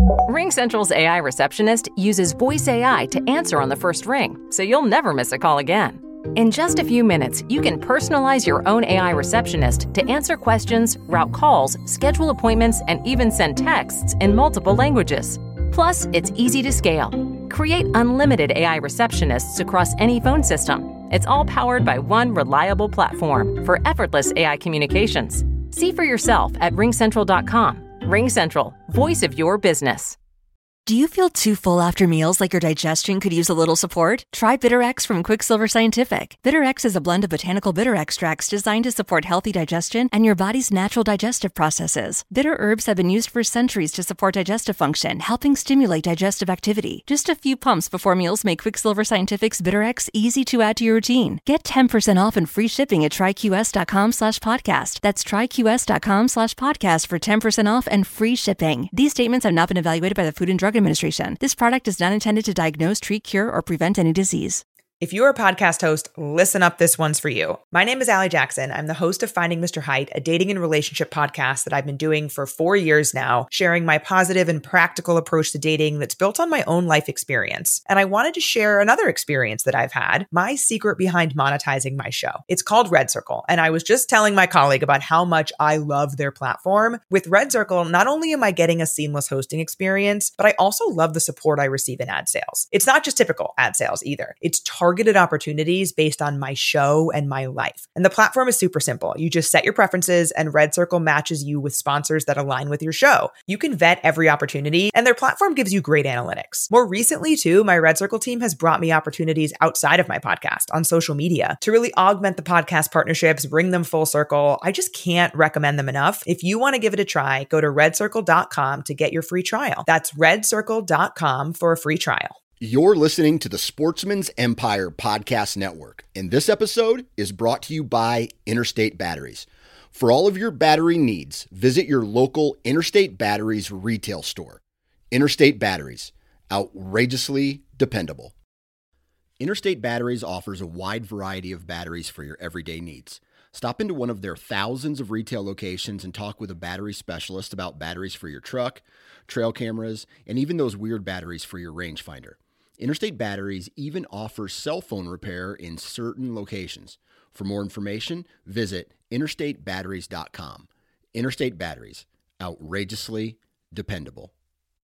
RingCentral's AI receptionist uses voice AI to answer on the first ring, so you'll never miss a call again. In just a few minutes, you can personalize your own AI receptionist to answer questions, route calls, schedule appointments, and even send texts in multiple languages. Plus, it's easy to scale. Create unlimited AI receptionists across any phone system. It's all powered by one reliable platform for effortless AI communications. See for yourself at ringcentral.com. RingCentral, voice of your business. Do you feel too full after meals like your digestion could use a little support? Try BitterX from Quicksilver Scientific. BitterX is a blend of botanical bitter extracts designed to support healthy digestion and your body's natural digestive processes. Bitter herbs have been used for centuries to support digestive function, helping stimulate digestive activity. Just a few pumps before meals make Quicksilver Scientific's BitterX easy to add to your routine. Get 10% off and free shipping at tryqs.com/podcast. That's tryqs.com/podcast for 10% off and free shipping. These statements have not been evaluated by the Food and Drug Administration. This product is not intended to diagnose, treat, cure, or prevent any disease. If you're a podcast host, listen up, this one's for you. My name is Allie Jackson. I'm the host of Finding Mr. Height, a dating and relationship podcast that I've been doing for 4 years now, sharing my positive and practical approach to dating that's built on my own life experience. And I wanted to share another experience that I've had, my secret behind monetizing my show. It's called Red Circle, and I was just telling my colleague about how much I love their platform. With Red Circle, not only am I getting a seamless hosting experience, but I also love the support I receive in ad sales. It's not just typical ad sales either. It's targeted opportunities based on my show and my life. And the platform is super simple. You just set your preferences and Red Circle matches you with sponsors that align with your show. You can vet every opportunity and their platform gives you great analytics. More recently too, my Red Circle team has brought me opportunities outside of my podcast on social media to really augment the podcast partnerships, bring them full circle. I just can't recommend them enough. If you want to give it a try, go to redcircle.com to get your free trial. That's redcircle.com for a free trial. You're listening to the Sportsman's Empire Podcast Network, and this episode is brought to you by Interstate Batteries. For all of your battery needs, visit your local Interstate Batteries retail store. Interstate Batteries, outrageously dependable. Interstate Batteries offers a wide variety of batteries for your everyday needs. Stop into one of their thousands of retail locations and talk with a battery specialist about batteries for your truck, trail cameras, and even those weird batteries for your rangefinder. Interstate Batteries even offers cell phone repair in certain locations. For more information, visit interstatebatteries.com. Interstate Batteries, outrageously dependable.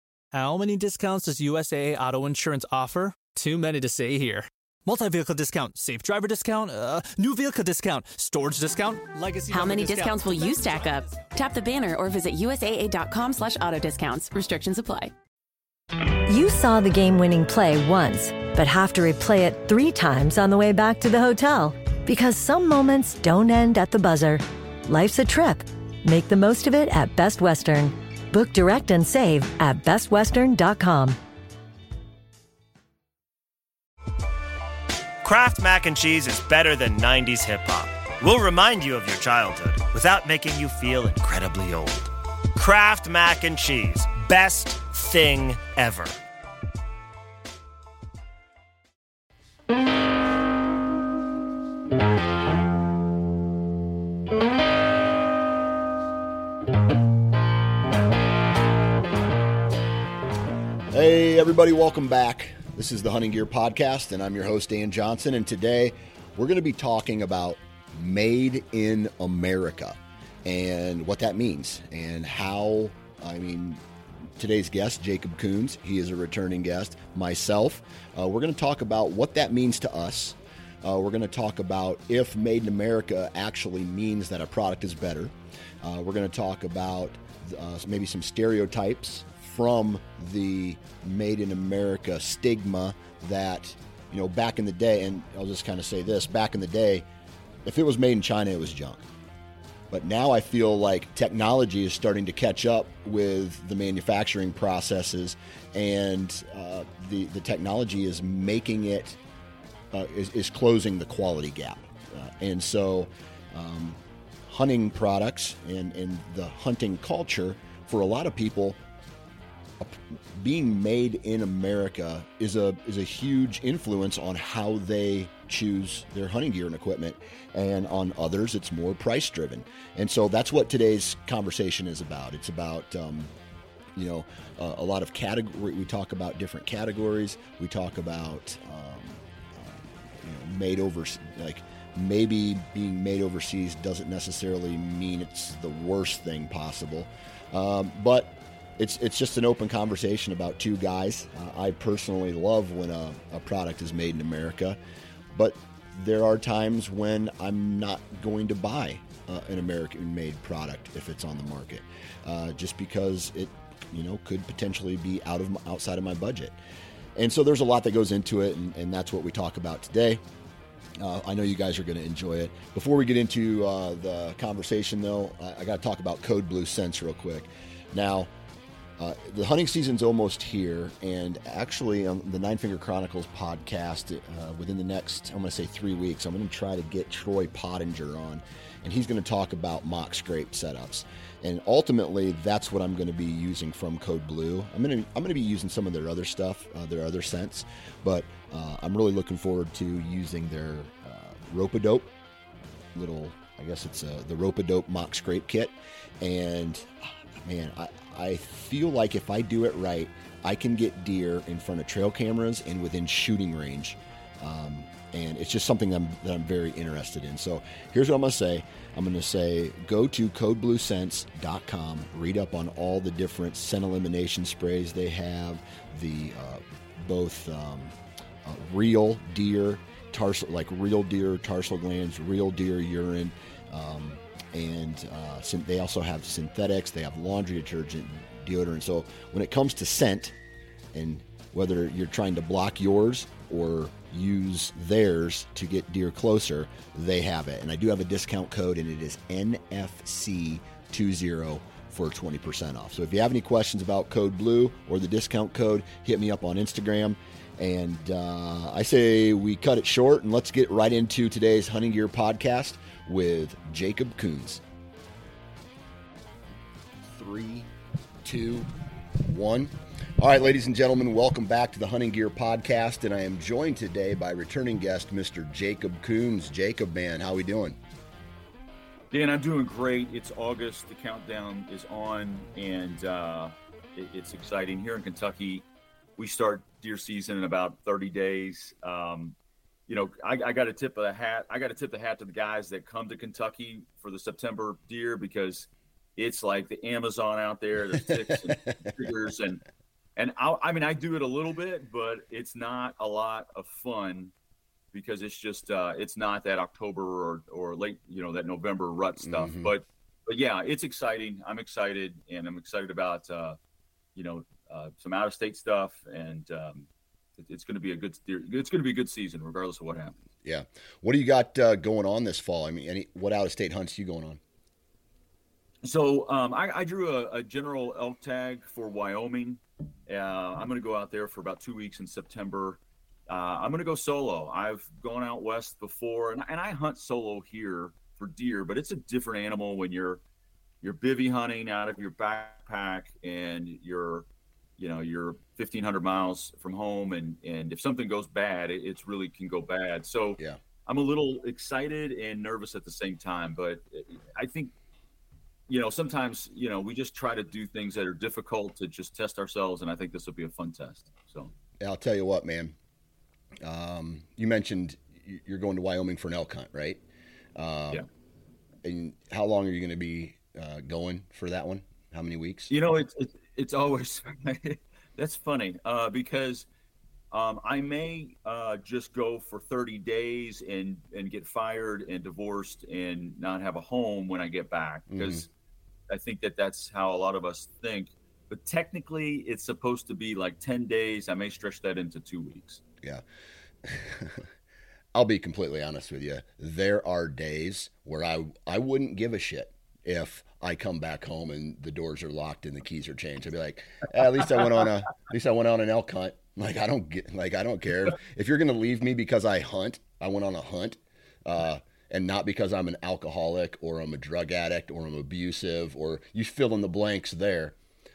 How many discounts does USAA Auto Insurance offer? Too many to say here. Multi-vehicle discount, safe driver discount, new vehicle discount, storage discount, legacy. How many discount. discounts will you stack up? Tap the banner or visit USAA.com/auto discounts. Restrictions apply. You saw the game-winning play once, but have to replay it 3 times on the way back to the hotel. Because some moments don't end at the buzzer. Life's a trip. Make the most of it at Best Western. Book direct and save at bestwestern.com. Kraft Mac and Cheese is better than 90s hip-hop. We'll remind you of your childhood without making you feel incredibly old. Kraft Mac and Cheese. Best thing ever. Hey everybody, welcome back. This is the Hunting Gear Podcast, and I'm your host, Dan Johnson, and today we're going to be talking about Made in America and what that means and how, today's guest, Jacob Coons, he is a returning guest, myself. We're going to talk about what that means to us. We're going to talk about if Made in America actually means that a product is better. We're going to talk about maybe some stereotypes from the Made in America stigma that, back in the day, and I'll just kind of say this, back in the day, if it was made in China, it was junk. But now I feel like technology is starting to catch up with the manufacturing processes, and the technology is making it, is closing the quality gap. And so hunting products and the hunting culture, for a lot of people, being made in America is a huge influence on how they choose their hunting gear and equipment, and on others it's more price driven. And so that's what today's conversation is about. It's about a lot of category. We talk about different categories. We talk about made over, like maybe being made overseas doesn't necessarily mean it's the worst thing possible, but it's just an open conversation about two guys. I personally love when a product is made in America, but there are times when I'm not going to buy an American-made product if it's on the market, just because it could potentially be outside of my budget. And so there's a lot that goes into it, and that's what we talk about today. I know you guys are going to enjoy it. Before we get into the conversation, though, I got to talk about Code Blue Scents real quick. Now, the hunting season's almost here, and actually on the Nine Finger Chronicles podcast, within the next, I'm going to say 3 weeks, I'm going to try to get Troy Pottinger on, and he's going to talk about mock scrape setups. And ultimately, that's what I'm going to be using from Code Blue. I'm going to be using some of their other stuff, their other scents, but I'm really looking forward to using their Rope-A-Dope little, I guess it's the Rope-A-Dope mock scrape kit. And man, I feel like if I do it right, I can get deer in front of trail cameras and within shooting range. And it's just something that I'm very interested in. So here's what I'm going to say. I'm going to say go to codebluescents.com, read up on all the different scent elimination sprays they have, the both real deer, real deer tarsal glands, real deer urine, and they also have synthetics. They have laundry detergent, deodorant. So when it comes to scent, and whether you're trying to block yours or use theirs to get deer closer, they have it. And I do have a discount code, and it is NFC20 for 20% off. So if you have any questions about Code Blue or the discount code, hit me up on Instagram. And I say we cut it short, and let's get right into today's Hunting Gear podcast with Jacob Coons. 3, 2, 1. All right, ladies and gentlemen, welcome back to the Hunting Gear podcast, and I am joined today by returning guest, Mr. Jacob Coons. Jacob, man, how we doing? Dan, I'm doing great. It's August. The countdown is on, and it's exciting. Here in Kentucky, we start deer season in about 30 days. I got to tip the hat. I got to tip the hat to the guys that come to Kentucky for the September deer, because it's like the Amazon out there. There's ticks and triggers, and I do it a little bit, but it's not a lot of fun, because it's just it's not that October or late, that November rut stuff. Mm-hmm. But yeah, it's exciting. I'm excited, and I'm excited about some out of state stuff, and it's going to be a good season regardless of what happens. Yeah. What do you got going on this fall? I mean, what out of state hunts are you going on? So I drew a general elk tag for Wyoming. I'm going to go out there for about 2 weeks in September. I'm going to go solo. I've gone out west before, and I hunt solo here for deer, but it's a different animal when you're bivvy hunting out of your backpack, and you're 1,500 miles from home, and if something goes bad, it's really can go bad. So yeah, I'm a little excited and nervous at the same time, but I think sometimes, we just try to do things that are difficult to just test ourselves. And I think this will be a fun test. So yeah, I'll tell you what, man, you mentioned you're going to Wyoming for an elk hunt, right? Yeah. And how long are you going to be going for that one? How many weeks? It's always, that's funny, because I may just go for 30 days and get fired and divorced and not have a home when I get back, because I think that's how a lot of us think. But technically, it's supposed to be like 10 days. I may stretch that into 2 weeks. Yeah. I'll be completely honest with you. There are days where I wouldn't give a shit if I come back home and the doors are locked and the keys are changed. I'd be like, at least I went on an elk hunt. I don't care. If you're going to leave me because I went on a hunt, and not because I'm an alcoholic or I'm a drug addict or I'm abusive, or you fill in the blanks there.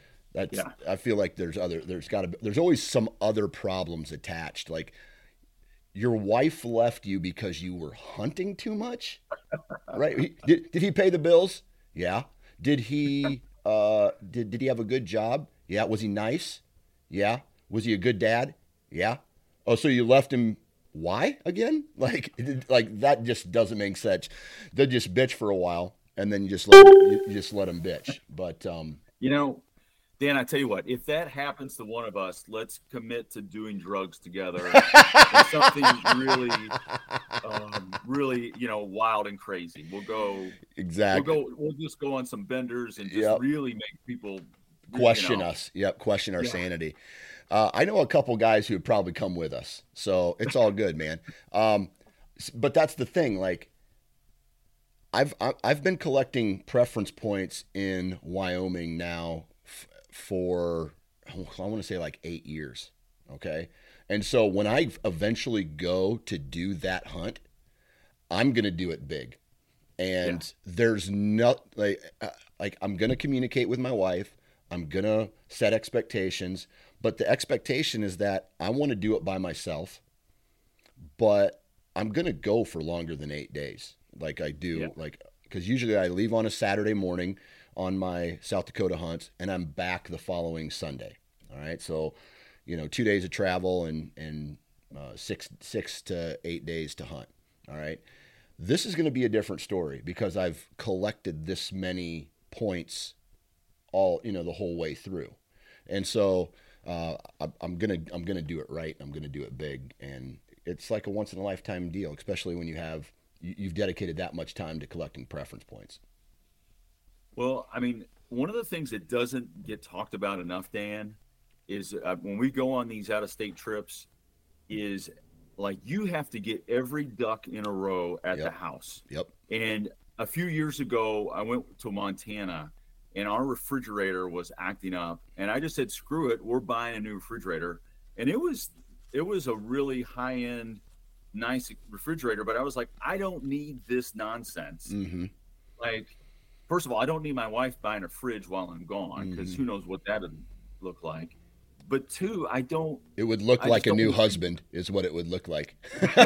I feel like there's always some other problems attached. Like, your wife left you because you were hunting too much, right? Did he pay the bills? Yeah. Did he have a good job? Yeah. Was he nice? Yeah. Was he a good dad? Yeah. Oh, so you left him. Why again? Like that just doesn't make sense. They just bitch for a while, and then you just let them bitch. But you know, Dan, I tell you what, if that happens to one of us, let's commit to doing drugs together. And something really, wild and crazy. We'll go exactly. We'll just go on some benders and just really make people question us. Yep, question our sanity. I know a couple guys who would probably come with us, so it's all good, man. But that's the thing. Like, I've been collecting preference points in Wyoming now for I want to say like 8 years. Okay, and so when I eventually go to do that hunt, I'm gonna do it big, and there's not like I'm gonna communicate with my wife. I'm gonna set expectations. But the expectation is that I want to do it by myself, but I'm going to go for longer than 8 days. Like I do, because usually I leave on a Saturday morning on my South Dakota hunts and I'm back the following Sunday. All right. So, 2 days of travel and 6 to 8 days to hunt. All right. This is going to be a different story because I've collected this many points all, the whole way through. And so, I'm gonna do it right. I'm gonna do it big, and it's like a once in a lifetime deal, especially when you've dedicated that much time to collecting preference points. Well, I mean, one of the things that doesn't get talked about enough, Dan, is when we go on these out-of-state trips, is like you have to get every duck in a row at the house. Yep. And a few years ago, I went to Montana. And our refrigerator was acting up, and I just said, "Screw it, we're buying a new refrigerator." And it was a really high-end, nice refrigerator, but I was like, I don't need this nonsense. Mm-hmm. Like, first of all, I don't need my wife buying a fridge while I'm gone because who knows what that would look like. But two, I don't. It would look like a new husband, is what it would look like.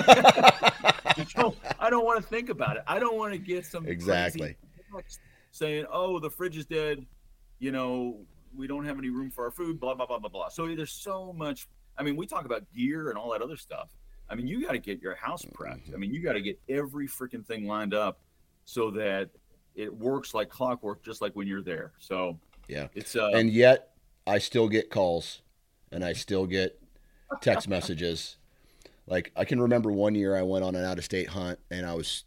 I don't want to think about it. I don't want to get some exactly. Crazy saying, "Oh, the fridge is dead. We don't have any room for our food." Blah blah blah blah blah. So there's so much. I mean, we talk about gear and all that other stuff. I mean, you got to get your house prepped. I mean, you got to get every freaking thing lined up so that it works like clockwork, just like when you're there. So it's and yet I still get calls and I still get text messages. Like I can remember one year I went on an out-of-state hunt and I was.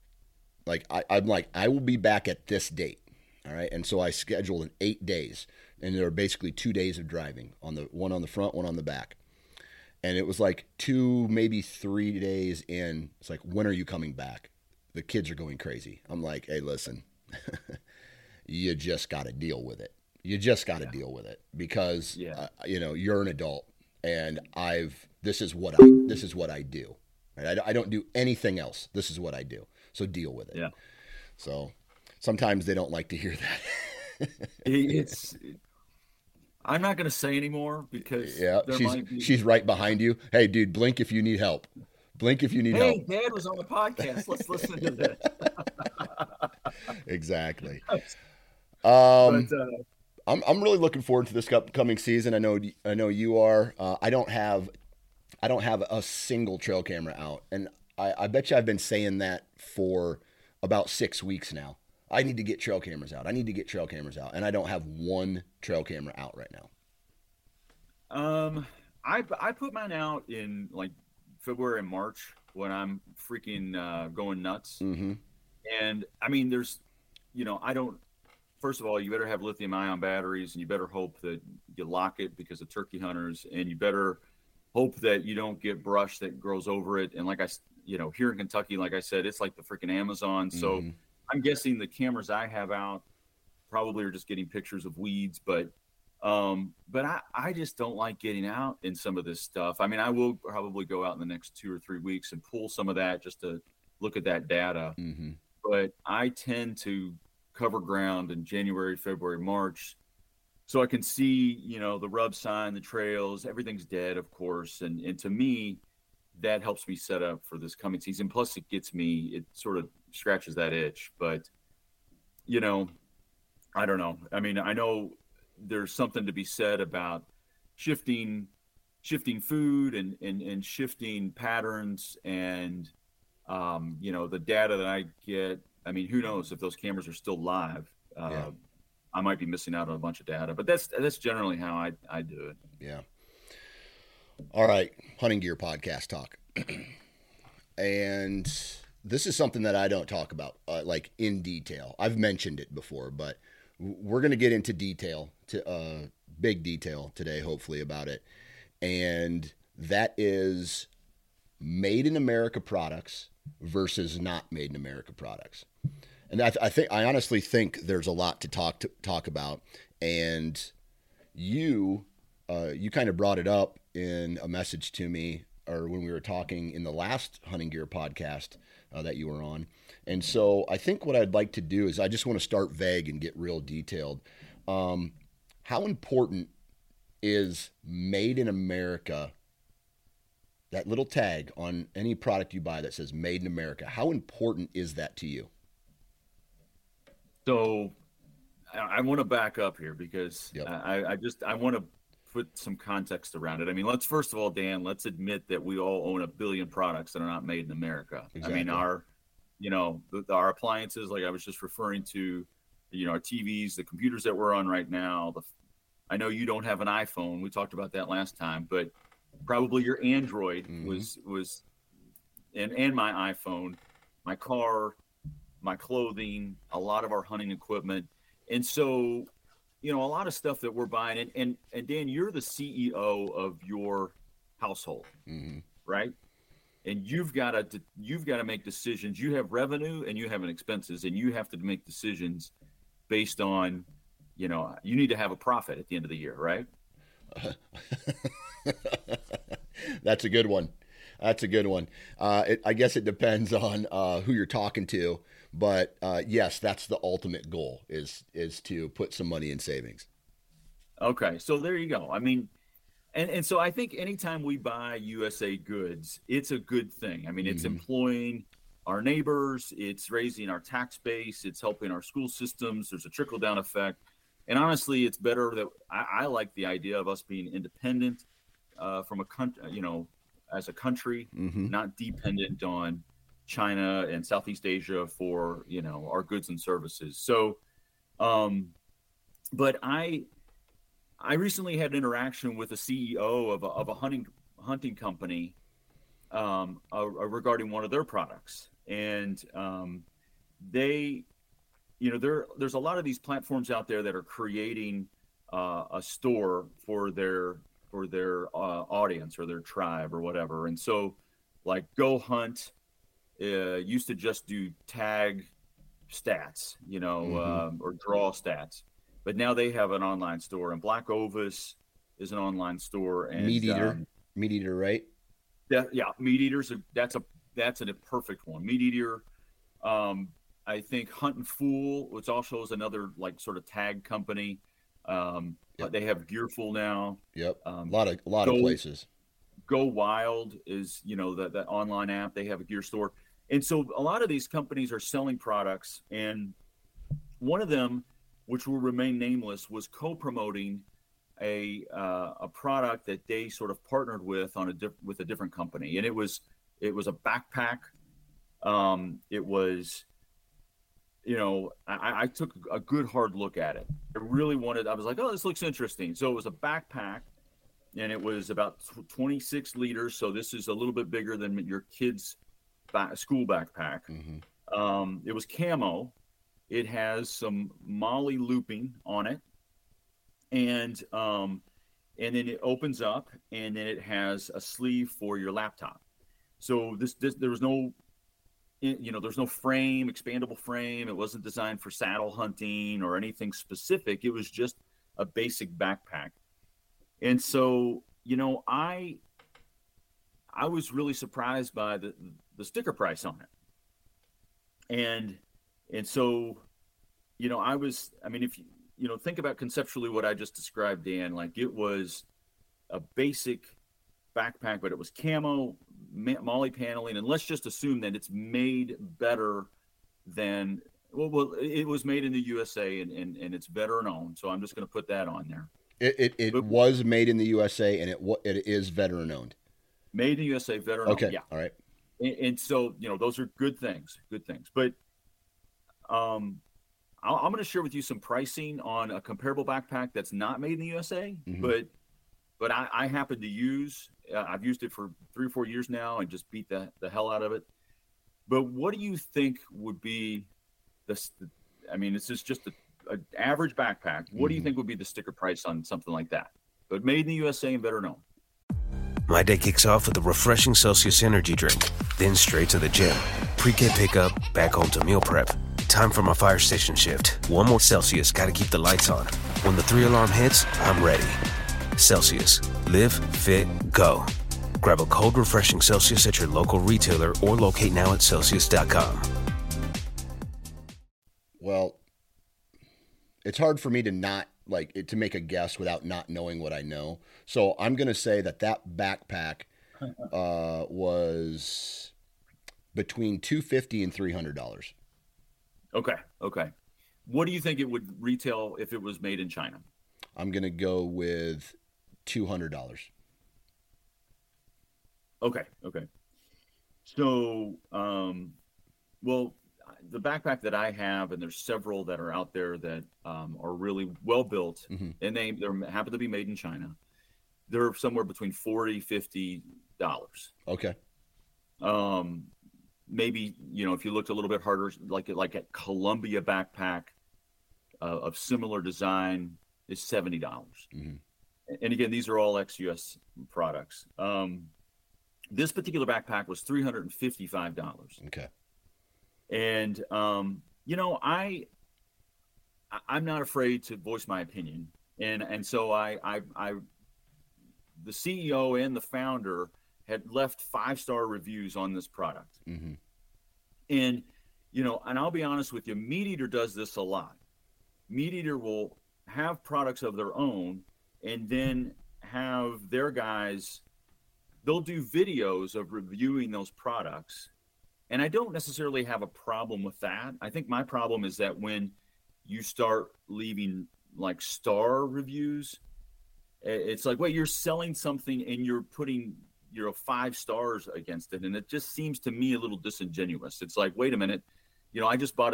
I'm like, I will be back at this date. All right. And so I scheduled in 8 days. And there were basically 2 days of driving, one on the front, one on the back. And it was like 2, maybe 3 days in. It's like, when are you coming back? The kids are going crazy. I'm like, hey, listen, you just got to deal with it. You just got to deal with it because, you're an adult and this is what I do. Right? I don't do anything else. This is what I do. So deal with it. Yeah. So sometimes they don't like to hear that. I'm not going to say anymore because she's right behind you. Hey, dude, blink if you need help. Blink if you need help. Hey, Dad was on the podcast. Let's listen to this. Exactly. I'm really looking forward to this upcoming season. I know you are. I don't have a single trail camera out, and I bet you I've been saying that for about 6 weeks now. I need to get trail cameras out. And I don't have one trail camera out right now. I put mine out in like February and March when I'm freaking going nuts. Mm-hmm. And I mean, first of all, you better have lithium ion batteries and you better hope that you lock it because of turkey hunters, and you better hope that you don't get brush that grows over it. And like here in Kentucky, like I said, it's like the freaking Amazon. So I'm guessing the cameras I have out probably are just getting pictures of weeds, but I just don't like getting out in some of this stuff. I mean, I will probably go out in the next 2 or 3 weeks and pull some of that just to look at that data. Mm-hmm. But I tend to cover ground in January, February, March, so I can see, the rub sign, the trails, everything's dead, of course. And to me, that helps me set up for this coming season. Plus it sort of scratches that itch. But, I don't know. I mean, I know there's something to be said about shifting food and shifting patterns and the data that I get. I mean, who knows if those cameras are still live? I might be missing out on a bunch of data, but that's generally how I do it. Yeah. All right, hunting gear podcast talk, and this is something that I don't talk about like in detail. I've mentioned it before, but we're going to get into detail, to big detail today, hopefully, about it. And that is made in America products versus not made in America products. And I honestly think there's a lot to talk about. And you kind of brought it up in a message to me, or when we were talking in the last Hunting Gear podcast that you were on. And so I think what I'd like to do is I just want to start vague and get real detailed. How important is made in America, that little tag on any product you buy that says made in America? How important is that to you? So I want to back up here because I want to put some context around it. I mean, first of all, Dan, let's admit that we all own a billion products that are not made in America. Exactly. I mean, our appliances, like I was just referring to, our TVs, the computers that we're on right now. I know you don't have an iPhone. We talked about that last time, but probably your Android was and my iPhone, my car, my clothing, a lot of our hunting equipment. And so, a lot of stuff that we're buying, and Dan, you're the CEO of your household, right? And you've got to make decisions. You have revenue and you have expenses, and you have to make decisions based on, you need to have a profit at the end of the year, right? That's a good one. I guess it depends on who you're talking to, but yes, that's the ultimate goal is to put some money in savings. Okay, so there you go. I mean, and so I think anytime we buy USA goods, it's a good thing. I mean, it's employing our neighbors, it's raising our tax base, it's helping our school systems. There's a trickle down effect. And honestly, it's better that I like the idea of us being independent from a country, as a country, not dependent on China and Southeast Asia for, our goods and services. So, but I recently had an interaction with a CEO of a hunting company regarding one of their products. And they, there's a lot of these platforms out there that are creating a store for their audience or their tribe or whatever. And so like Go Hunt used to just do tag stats, or draw stats, but now they have an online store, and Black Ovis is an online store. And Meat Eater, right? Yeah. Meat Eaters. That's a perfect one. Meat Eater. I think Hunt and Fool, which also is another like sort of tag company. They have Gearful now. Yep. A lot of places. Go Wild is, that online app. They have a gear store. And so a lot of these companies are selling products. And one of them, which will remain nameless, was co-promoting a product that they sort of partnered with with a different company. And it was a backpack. It was, I took a good hard look at it. I was like, oh, this looks interesting. So it was a backpack, and it was about 26 liters. So this is a little bit bigger than your kid's school backpack. It was camo. It has some MOLLE looping on it. And then it opens up, and then it has a sleeve for your laptop. So there was no, there's no frame, expandable frame. It wasn't designed for saddle hunting or anything specific. It was just a basic backpack. And so, I was really surprised by the sticker price on it. And so, if you, think about conceptually what I just described, Dan, like it was a basic backpack, but it was camo, MOLLE paneling, and let's just assume that it's made better than Well, it was made in the USA and it's veteran owned. So I'm just going to put that on there. It was made in the USA and it is veteran owned. Made in the USA, veteran owned. Yeah. All right. And so, those are good things. But I'm going to share with you some pricing on a comparable backpack that's not made in the USA, but I happen to use, I've used it for 3 or 4 years now and just beat the hell out of it. But what do you think would be this? I mean, this is just an average backpack. What do you think would be the sticker price on something like that? But made in the USA and better known. My day kicks off with a refreshing Celsius energy drink, then straight to the gym. Pre-K pickup, back home to meal prep. Time for my fire station shift. One more Celsius, gotta keep the lights on. When the 3-alarm hits, I'm ready. Celsius. Live, fit, go. Grab a cold, refreshing Celsius at your local retailer or locate now at Celsius.com. Well, it's hard for me to to make a guess without not knowing what I know. So I'm going to say that backpack was between $250 and $300. Okay. What do you think it would retail if it was made in China? I'm going to go with $200. Okay. So, well, the backpack that I have, and there's several that are out there that are really well built, and they happen to be made in China. They're somewhere between $40-50. Okay. Maybe if you looked a little bit harder, like at Columbia backpack of similar design is $70. And again, these are all ex-US products. This particular backpack was $355. Okay. And I'm not afraid to voice my opinion, and so the CEO and the founder had left 5-star reviews on this product, and I'll be honest with you, MeatEater does this a lot. MeatEater will have products of their own, and then have their guys. They'll do videos of reviewing those products. And I don't necessarily have a problem with that. I think my problem is that when you start leaving like star reviews, it's like, wait, you're selling something and you're putting 5 stars against it. And it just seems to me a little disingenuous. It's like, wait a minute, I just bought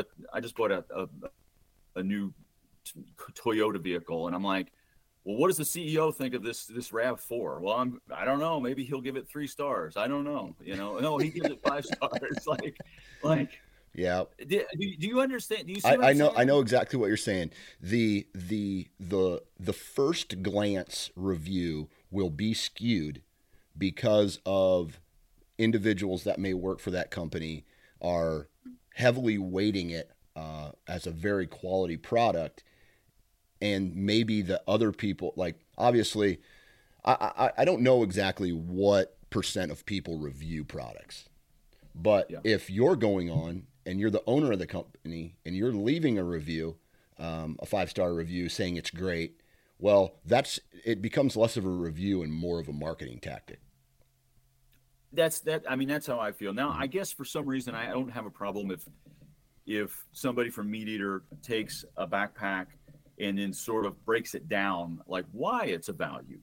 a new Toyota vehicle. And I'm like, well, what does the CEO think of this RAV4? Well, I don't know. Maybe he'll give it 3 stars. I don't know. No, he gives it 5 stars. Like. Yeah. Do you understand? Do you see I know. I know exactly what you're saying. The first glance review will be skewed because of individuals that may work for that company are heavily weighting it as a very quality product. And maybe the other people, like, obviously, I don't know exactly what % of people review products. But if you're going on and you're the owner of the company and you're leaving a review, a 5-star review saying it's great, well, it becomes less of a review and more of a marketing tactic. That's how I feel. Now, I guess for some reason I don't have a problem if somebody from MeatEater takes a backpack and then sort of breaks it down, like why it's a value,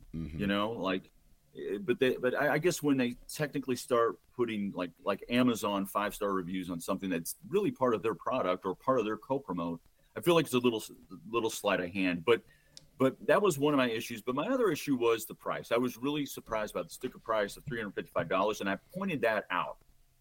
but I guess when they technically start putting like Amazon 5-star reviews on something that's really part of their product or part of their co-promote, I feel like it's a little sleight of hand, but that was one of my issues. But my other issue was the price. I was really surprised about the sticker price of $355. And I pointed that out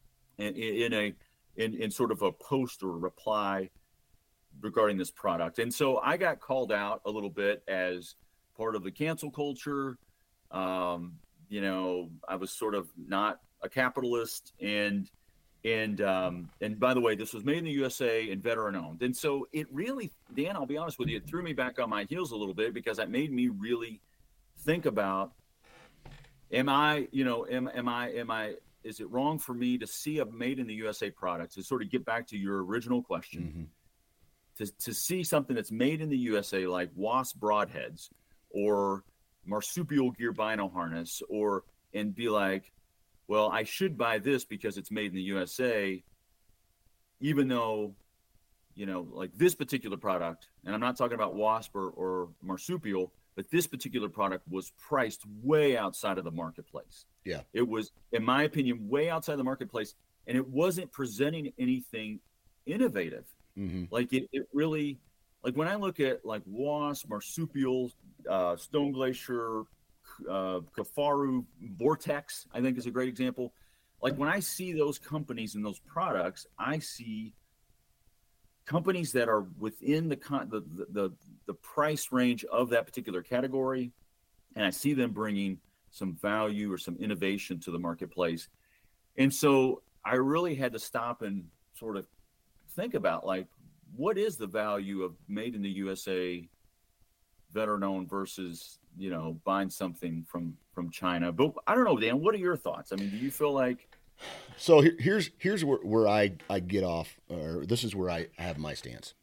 in sort of a post or reply regarding this product. And so I got called out a little bit as part of the cancel culture. I was sort of not a capitalist, and by the way, this was made in the USA and veteran owned. And so it really, Dan, I'll be honest with you, it threw me back on my heels a little bit because it made me really think about, is it wrong for me to see a made in the USA product, to sort of get back to your original question, to see something that's made in the USA, like Wasp broadheads or marsupial gear bino harness, and be like, well, I should buy this because it's made in the USA, even though like this particular product, and I'm not talking about wasp or marsupial, but this particular product was priced way outside of the marketplace. Yeah. It was, in my opinion, way outside the marketplace, and it wasn't presenting anything innovative. Mm-hmm. Like it really, like when I look at like wasp, marsupial, Stone Glacier, Kafaru, Vortex, I think is a great example. Like when I see those companies and those products, I see companies that are within the price range of that particular category, and I see them bringing some value or some innovation to the marketplace. And so I really had to stop and sort of think about, like, what is the value of made in the USA, veteran owned versus, buying something from China? But I don't know, Dan, what are your thoughts? I mean, do you feel like... So here's where I get off, or this is where I have my stance.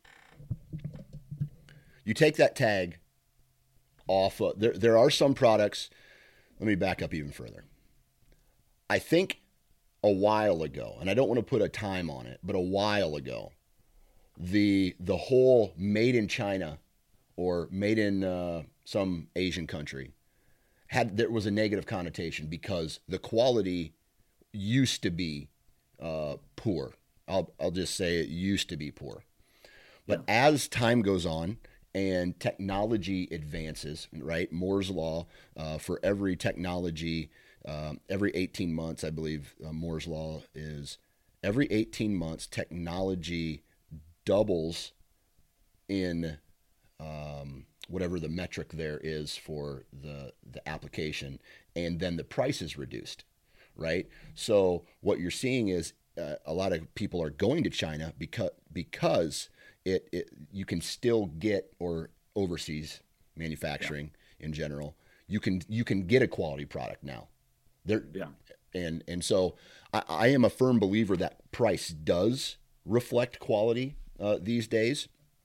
You take that tag off. There are some products. Let me back up even further. I think a while ago, and I don't want to put a time on it, but a while ago, the whole made in China or made in some Asian country there was a negative connotation because the quality used to be poor. I'll just say it used to be poor. But as time goes on and technology advances, right? Moore's law, for every technology, every 18 months, I believe Moore's law is every 18 months, technology doubles in whatever the metric there is for the application, and then the price is reduced. Right. So what you're seeing is a lot of people are going to China because you can still get, or overseas manufacturing in general, you can get a quality product now. And so I am a firm believer that price does reflect quality these days,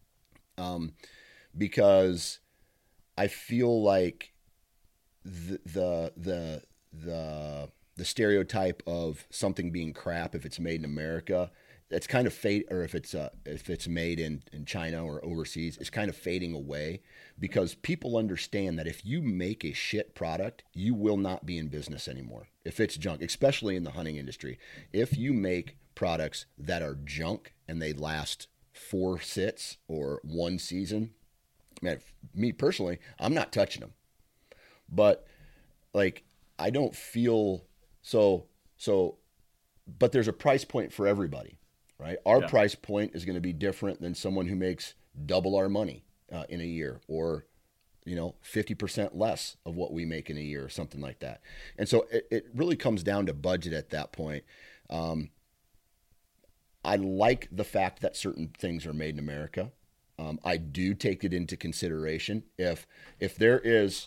because I feel like the stereotype of something being crap if it's made in America, it's kind of fade, or if it's made in China or overseas, it's kind of fading away, because people understand that if you make a shit product, you will not be in business anymore. If it's junk, especially in the hunting industry, if you make products that are junk and they last 4 sits or 1 season, man, me personally, I'm not touching them. But like, I don't feel so, but there's a price point for everybody, right? Our price point is going to be different than someone who makes double our money in a year, or 50% less of what we make in a year, or something like that. And so it really comes down to budget at that point. I like the fact that certain things are made in America. I do take it into consideration. If there is,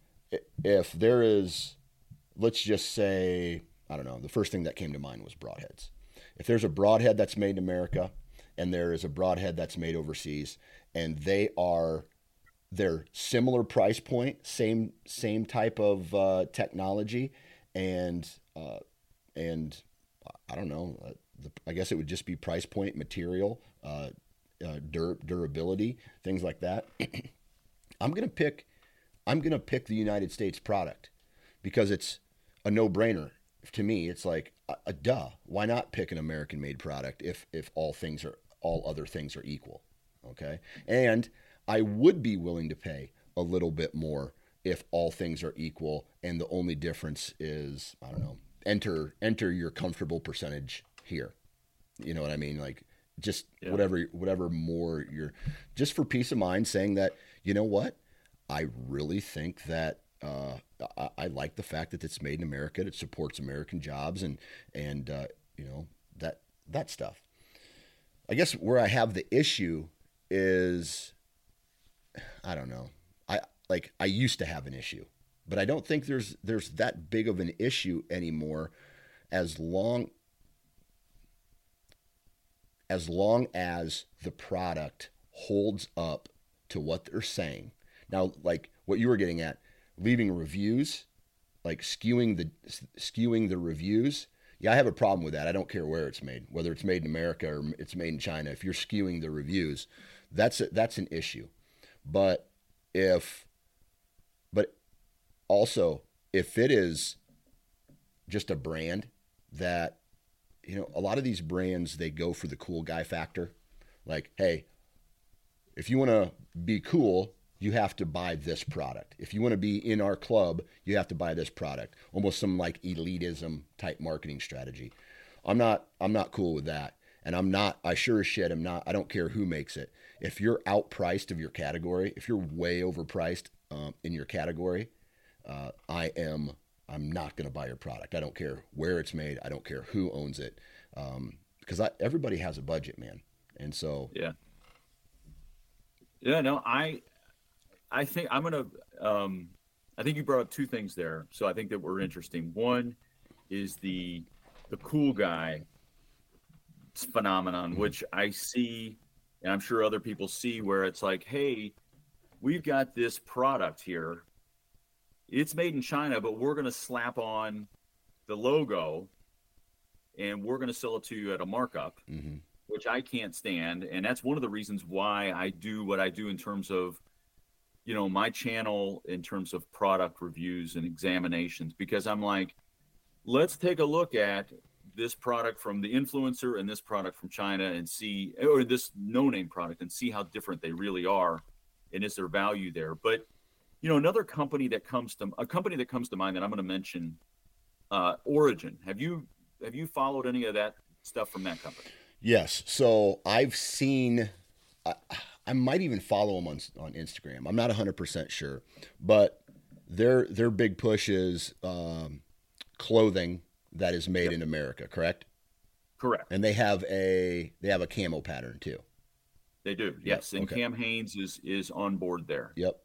let's just say, I don't know, the first thing that came to mind was broadheads. If there's a broadhead that's made in America and there is a broadhead that's made overseas, and they're similar price point, same type of technology, and I don't know, I guess it would just be price point, material, durability, things like that. I'm gonna pick the United States product because it's a no-brainer to me. It's like a duh. Why not pick an American-made product if all other things are equal? Okay, and I would be willing to pay a little bit more if all things are equal, and the only difference is, I don't know, enter your comfortable percentage here. You know what I mean? Like, just whatever more you're, just for peace of mind, saying that, you know what, I really think that I like the fact that it's made in America. It supports American jobs and that stuff. I guess where I have the issue is, I don't know. I used to have an issue, but I don't think there's that big of an issue anymore, as long as the product holds up to what they're saying. Now, like what you were getting at, leaving reviews, like skewing the reviews, yeah, I have a problem with that. I don't care where it's made, whether it's made in America or it's made in China. If you're skewing the reviews, that's an issue. But also if it is just a brand that, a lot of these brands, they go for the cool guy factor. Like, hey, if you want to be cool, you have to buy this product. If you want to be in our club, you have to buy this product. Almost some like elitism type marketing strategy. I'm not cool with that. And I sure as shit I don't care who makes it. If you're outpriced of your category, if you're way overpriced in your category, I'm not going to buy your product. I don't care where it's made. I don't care who owns it. Because everybody has a budget, man. And so. Yeah. Yeah, no, I think I'm going to, I think you brought up two things there. So I think that were interesting. One is the cool guy phenomenon, which I see, and I'm sure other people see, where it's like, hey, we've got this product here. It's made in China, but we're going to slap on the logo and we're going to sell it to you at a markup, which I can't stand. And that's one of the reasons why I do what I do in terms of, my channel, in terms of product reviews and examinations, because I'm like, let's take a look at this product from the influencer and this product from China and see, or this no-name product, and see how different they really are. And is there value there? But, another company that comes to mind that I'm going to mention, Origin. Have you followed any of that stuff from that company? Yes. So I've seen, I might even follow them on Instagram. I'm not 100% sure, but their big push is clothing that is made in America, correct? Correct. And they have a camo pattern too. They do, yes. And okay. Cam Hanes is on board there. Yep.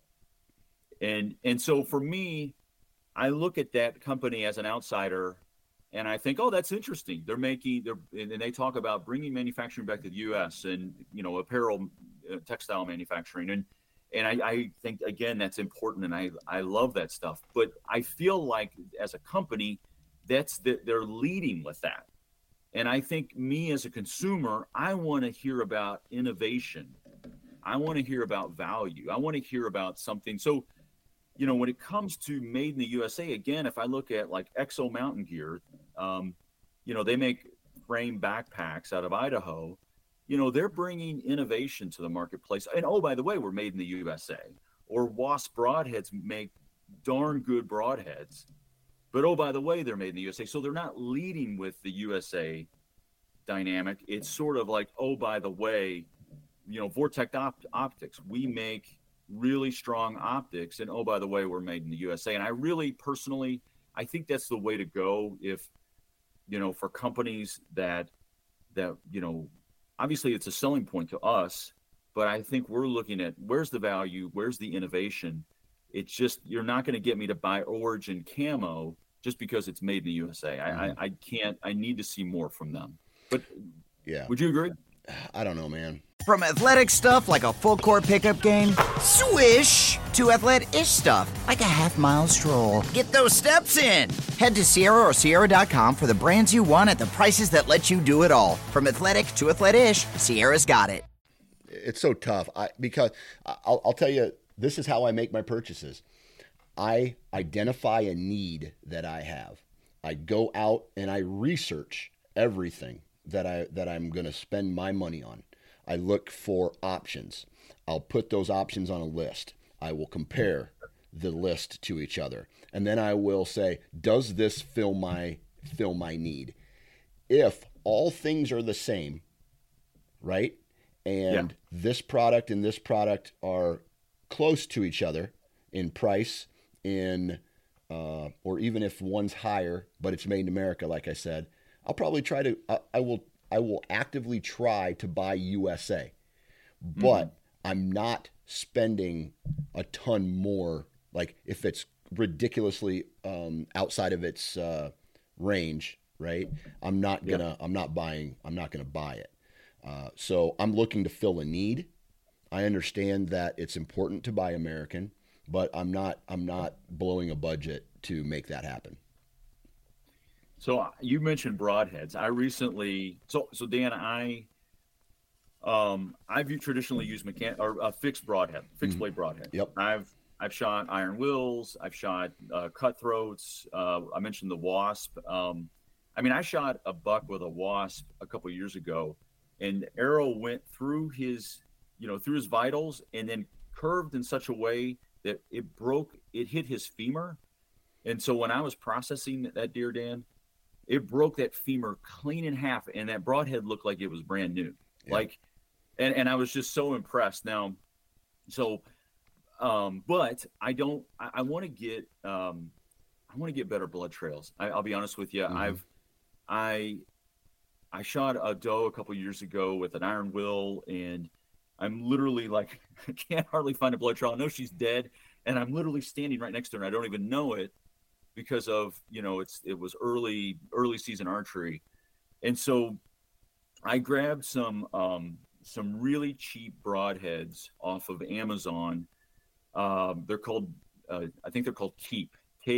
And so for me, I look at that company as an outsider, and I think, oh, that's interesting. And they talk about bringing manufacturing back to the U.S. and apparel, textile manufacturing, and I think again that's important, and I love that stuff. But I feel like as a company, they're leading with that, and I think me as a consumer, I want to hear about innovation. I want to hear about value. I want to hear about something. So, when it comes to made in the USA, again, if I look at like Exo Mountain Gear, they make frame backpacks out of Idaho. They're bringing innovation to the marketplace. And oh, by the way, we're made in the USA. Or Wasp broadheads make darn good broadheads. But oh, by the way, they're made in the USA. So they're not leading with the USA dynamic. It's sort of like, oh, by the way, Vortex Optics, we make really strong optics, and oh, by the way, we're made in the USA. And I really personally, I think that's the way to go. If for companies that obviously it's a selling point to us, but I think we're looking at where's the value, where's the innovation. It's just, you're not going to get me to buy Origin camo just because it's made in the USA. I can't. I need to see more from them. But yeah, would you agree? I don't know, man. From athletic stuff like a full court pickup game, swish, to athletic-ish stuff like a half-mile stroll. Get those steps in. Head to Sierra or Sierra.com for the brands you want at the prices that let you do it all. From athletic to athletic-ish, Sierra's got it. It's so tough because I'll tell you, this is how I make my purchases. I identify a need that I have. I go out and I research everything that I'm going to spend my money on. I look for options. I'll put those options on a list. I will compare the list to each other. And then I will say, does this fill my need? If all things are the same, right? And this product and this product are close to each other in price, or even if one's higher, but it's made in America, like I said, I'll probably I will actively try to buy USA, but I'm not spending a ton more. Like if it's ridiculously outside of its range, right? I'm not gonna buy it. So I'm looking to fill a need. I understand that it's important to buy American, but I'm not blowing a budget to make that happen. So you mentioned broadheads. I recently, so Dan, I've traditionally used fixed broadhead, fixed blade broadhead. Yep. I've shot iron wills. I've shot cutthroats. I mentioned the wasp. I shot a buck with a wasp a couple years ago, and the arrow went through his vitals and then curved in such a way that it hit his femur. And so when I was processing that deer, Dan, it broke that femur clean in half, and that broadhead looked like it was brand new. Yeah. And I was just so impressed. Now, but I want to get better blood trails. I'll be honest with you. Mm-hmm. I shot a doe a couple years ago with an iron will, and I'm literally I can't hardly find a blood trail. I know she's dead, and I'm literally standing right next to her, and I don't even know it because of, it was early season archery. And so I grabbed some really cheap broadheads off of Amazon. They're called, I think they're called Keep,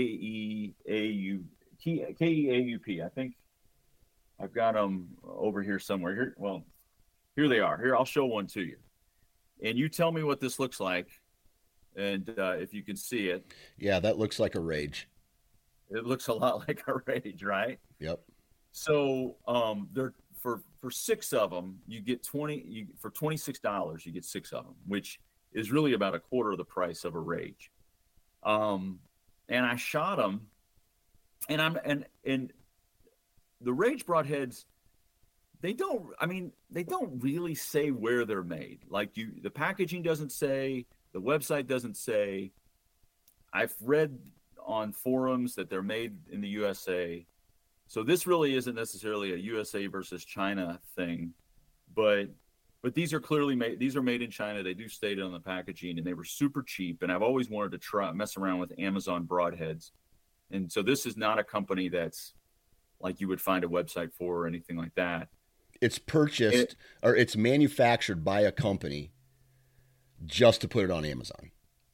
Keaup. I think I've got them over here somewhere. Here they are. Here, I'll show one to you, and you tell me what this looks like, and if you can see it. Yeah, that looks like a Rage. It looks a lot like a Rage, right? Yep. So they're for 6 of them, you get for $26, you get 6 of them, which is really about a quarter of the price of a Rage. And I shot them, and the Rage broadheads, they don't really say where they're made. The packaging doesn't say, the website doesn't say. I've read on forums that they're made in the USA. So this really isn't necessarily a USA versus China thing, but these are clearly made. These are made in China. They do state it on the packaging, and they were super cheap. And I've always wanted to mess around with Amazon broadheads. And so this is not a company that's like you would find a website for or anything like that. It's purchased or it's manufactured by a company just to put it on Amazon.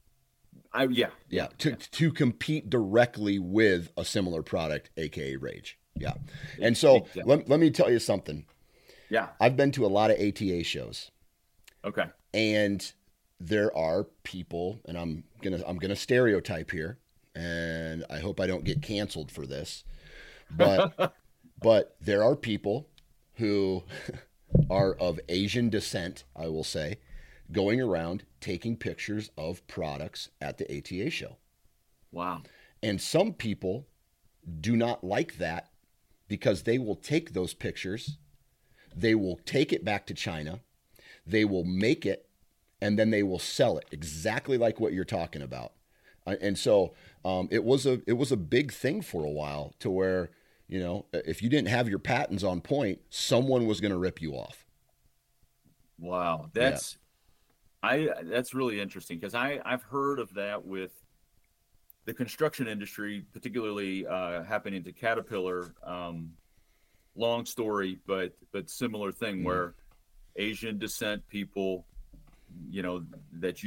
To compete directly with a similar product, aka Rage. Yeah. And so let me tell you something. Yeah. I've been to a lot of ATA shows. Okay. And there are people, and I'm gonna stereotype here, and I hope I don't get canceled for this, but there are people who are of Asian descent, I will say, going around taking pictures of products at the ATA show. Wow. And some people do not like that because they will take those pictures, they will take it back to China, they will make it, and then they will sell it exactly like what you're talking about. And so it was a big thing for a while to where, if you didn't have your patents on point, someone was going to rip you off. Wow. That's really interesting because I've heard of that with the construction industry, particularly happening to Caterpillar. Long story, but similar thing where Asian descent people, they're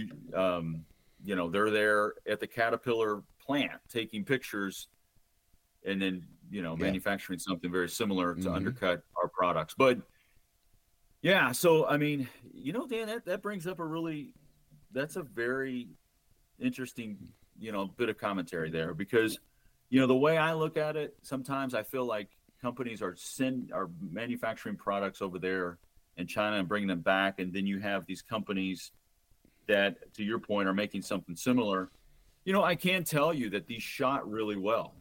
there at the Caterpillar plant taking pictures and then, manufacturing something very similar to undercut our products. But yeah, so, Dan, that brings up that's a very interesting, bit of commentary there because, the way I look at it, sometimes I feel like companies are manufacturing products over there in China and bringing them back. And then you have these companies that, to your point, are making something similar. I can tell you that these shot really well.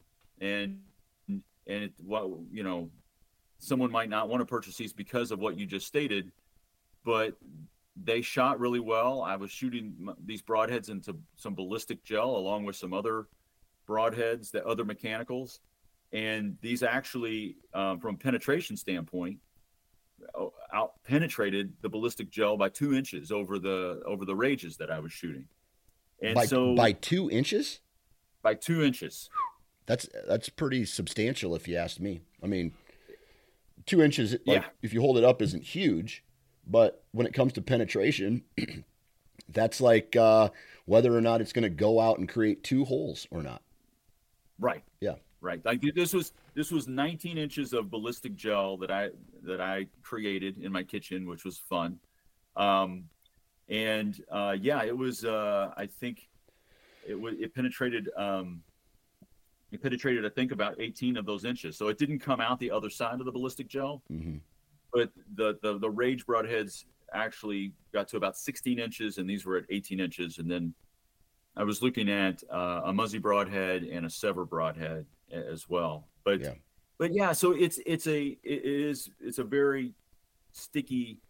Someone might not want to purchase these because of what you just stated, but they shot really well. I was shooting these broadheads into some ballistic gel along with some other broadheads, the other mechanicals. And these actually, from penetration standpoint, out penetrated the ballistic gel by 2 inches over the Rages that I was shooting. And by 2 inches? By 2 inches. That's pretty substantial if you ask me. 2 inches, if you hold it up, isn't huge, but when it comes to penetration, that's like whether or not it's going to go out and create 2 holes or not. Right. Yeah. Right. Like this was 19 inches of ballistic gel that I created in my kitchen, which was fun. It was I think it penetrated I think about 18 of those inches. So it didn't come out the other side of the ballistic gel. Mm-hmm. But the Rage broadheads actually got to about 16 inches, and these were at 18 inches. And then I was looking at a Muzzy broadhead and a Sever broadhead as well. But so it's a very sticky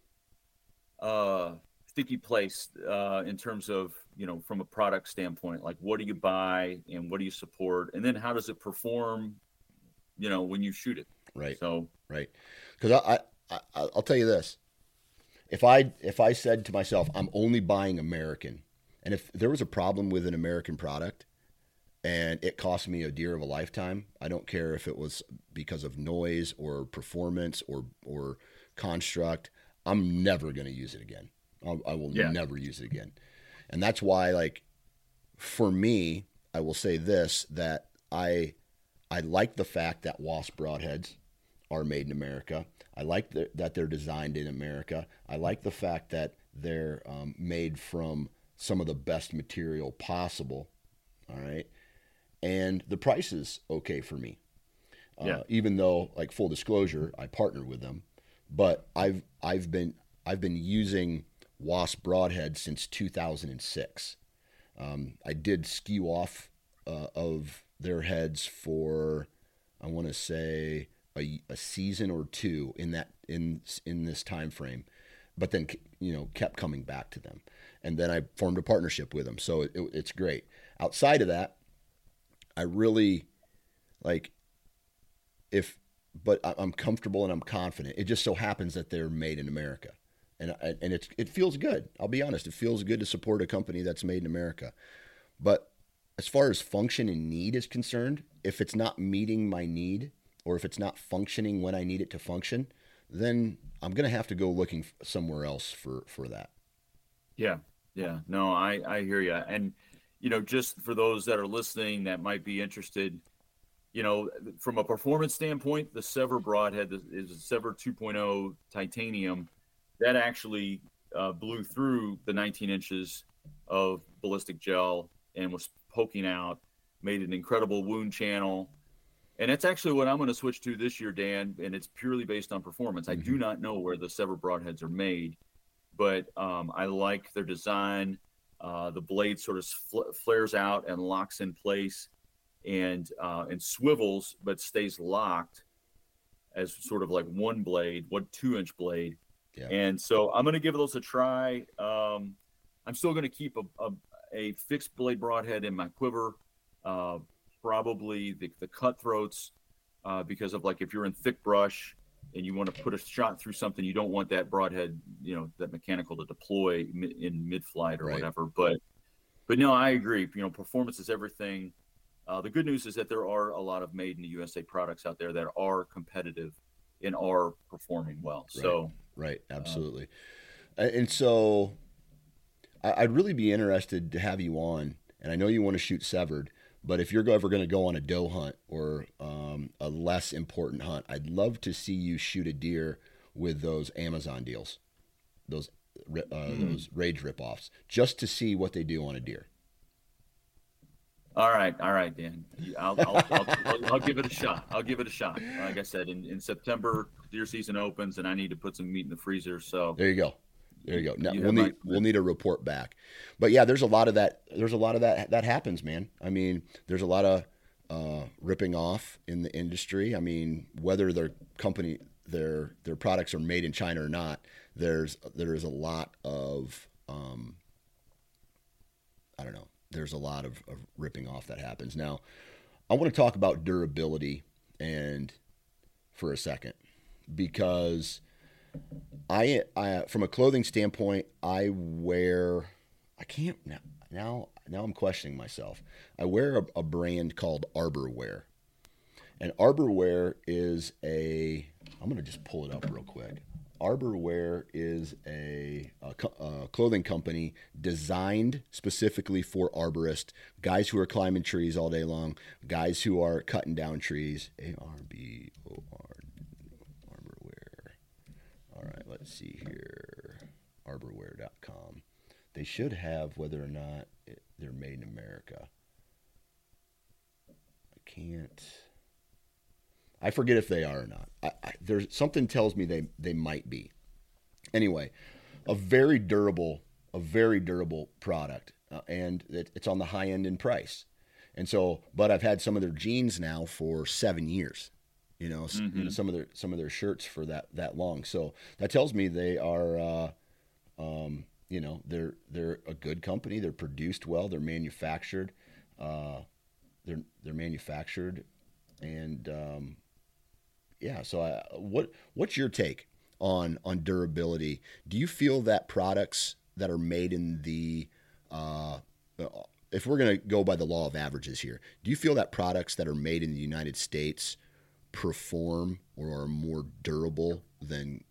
place in terms of, from a product standpoint. Like, what do you buy and what do you support, and then how does it perform, when you shoot it? Right. So right, because I'll tell you this: if I said to myself, I'm only buying American, and if there was a problem with an American product and it cost me a deer of a lifetime, I don't care if it was because of noise or performance or construct, I'm never going to use it again. I will never use it again. And that's why, like, for me, I will say this, that I like the fact that Wasp broadheads are made in America. I like that they're designed in America. I like the fact that they're made from some of the best material possible. All right. And the price is okay for me. Even though, like, full disclosure, I partner with them, but I've been using Wasp broadhead since 2006. I did skew off of their heads for, I want to say, a season or two in this time frame, but then kept coming back to them, and then I formed a partnership with them. So it's great. Outside of that, I really but I'm comfortable and I'm confident. It just so happens that they're made in America. And it feels good. I'll be honest. It feels good to support a company that's made in America. But as far as function and need is concerned, if it's not meeting my need, or if it's not functioning when I need it to function, then I'm going to have to go looking somewhere else for that. Yeah. No, I hear you. And, just for those that are listening that might be interested, from a performance standpoint, the Sever broadhead is a Sever 2.0 titanium. That actually blew through the 19 inches of ballistic gel and was poking out, made an incredible wound channel. And that's actually what I'm going to switch to this year, Dan, and it's purely based on performance. I do not know where the Sever broadheads are made, but I like their design. The blade sort of flares out and locks in place and swivels, but stays locked as sort of like one 2-inch blade. Yeah. And so I'm going to give those a try. I'm still going to keep a fixed blade broadhead in my quiver, probably the cutthroats, because of, like, if you're in thick brush and you want to put a shot through something, you don't want that broadhead, that mechanical to deploy in mid-flight or whatever. But no, I agree. Performance is everything. The good news is that there are a lot of made in the USA products out there that are competitive and are performing well. Right. So. Right, absolutely. And so I'd really be interested to have you on, and I know you want to shoot Severed, but if you're ever going to go on a doe hunt or a less important hunt, I'd love to see you shoot a deer with those Amazon deals, those Rage ripoffs, just to see what they do on a deer. All right, Dan. I'll give it a shot. Like I said, in September, deer season opens, and I need to put some meat in the freezer. So there you go. Now, we'll need a report back. But yeah, there's a lot of that. That happens, man. I mean, there's a lot of ripping off in the industry. I mean, whether their products are made in China or not, there is a lot of I don't know. There's a lot of ripping off that happens. Now, I want to talk about durability for a second, because I from a clothing standpoint, now I'm questioning myself. I wear a brand called Arborwear, and Arborwear is I'm going to just pull it up real quick. Arborwear is a clothing company designed specifically for arborists, guys who are climbing trees all day long, guys who are cutting down trees. ARBOR, Arborwear. All right, let's see here. Arborwear.com. They should have whether or not they're made in America. I forget if they are or not. There's something tells me they might be. Anyway, a very durable product, and it's on the high end in price. And so, but I've had some of their jeans now for 7 years. Some of their shirts for that long. So that tells me they are, they're a good company. They're produced well. They're manufactured. They're manufactured, and So what's your take on durability? Do you feel that products that are made in the if we're going to go by the law of averages here, do you feel that products that are made in the United States perform or are more durable than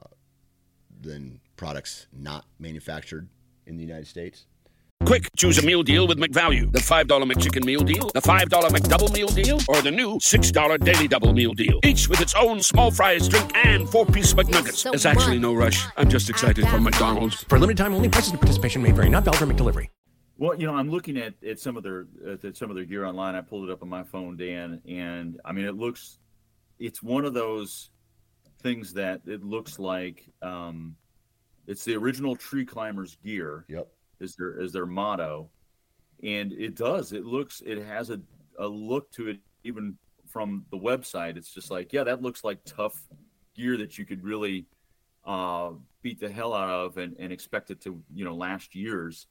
products not manufactured in the United States? Quick, choose a meal deal with McValue. The $5 McChicken meal deal, the $5 McDouble meal deal, or the new $6 Daily Double meal deal. Each with its own small fries, drink, and 4-piece McNuggets. There's actually no rush. I'm just excited for McDonald's. For limited time only, prices and participation may vary. Not valid for McDelivery. Well, I'm looking at some of their gear online. I pulled it up on my phone, Dan, and I mean, it's one of those things that it looks like it's the original tree climbers gear. Yep. Is their motto, and it has a look to it even from the website. It's just like, yeah, that looks like tough gear that you could really beat the hell out of and expect it to last years.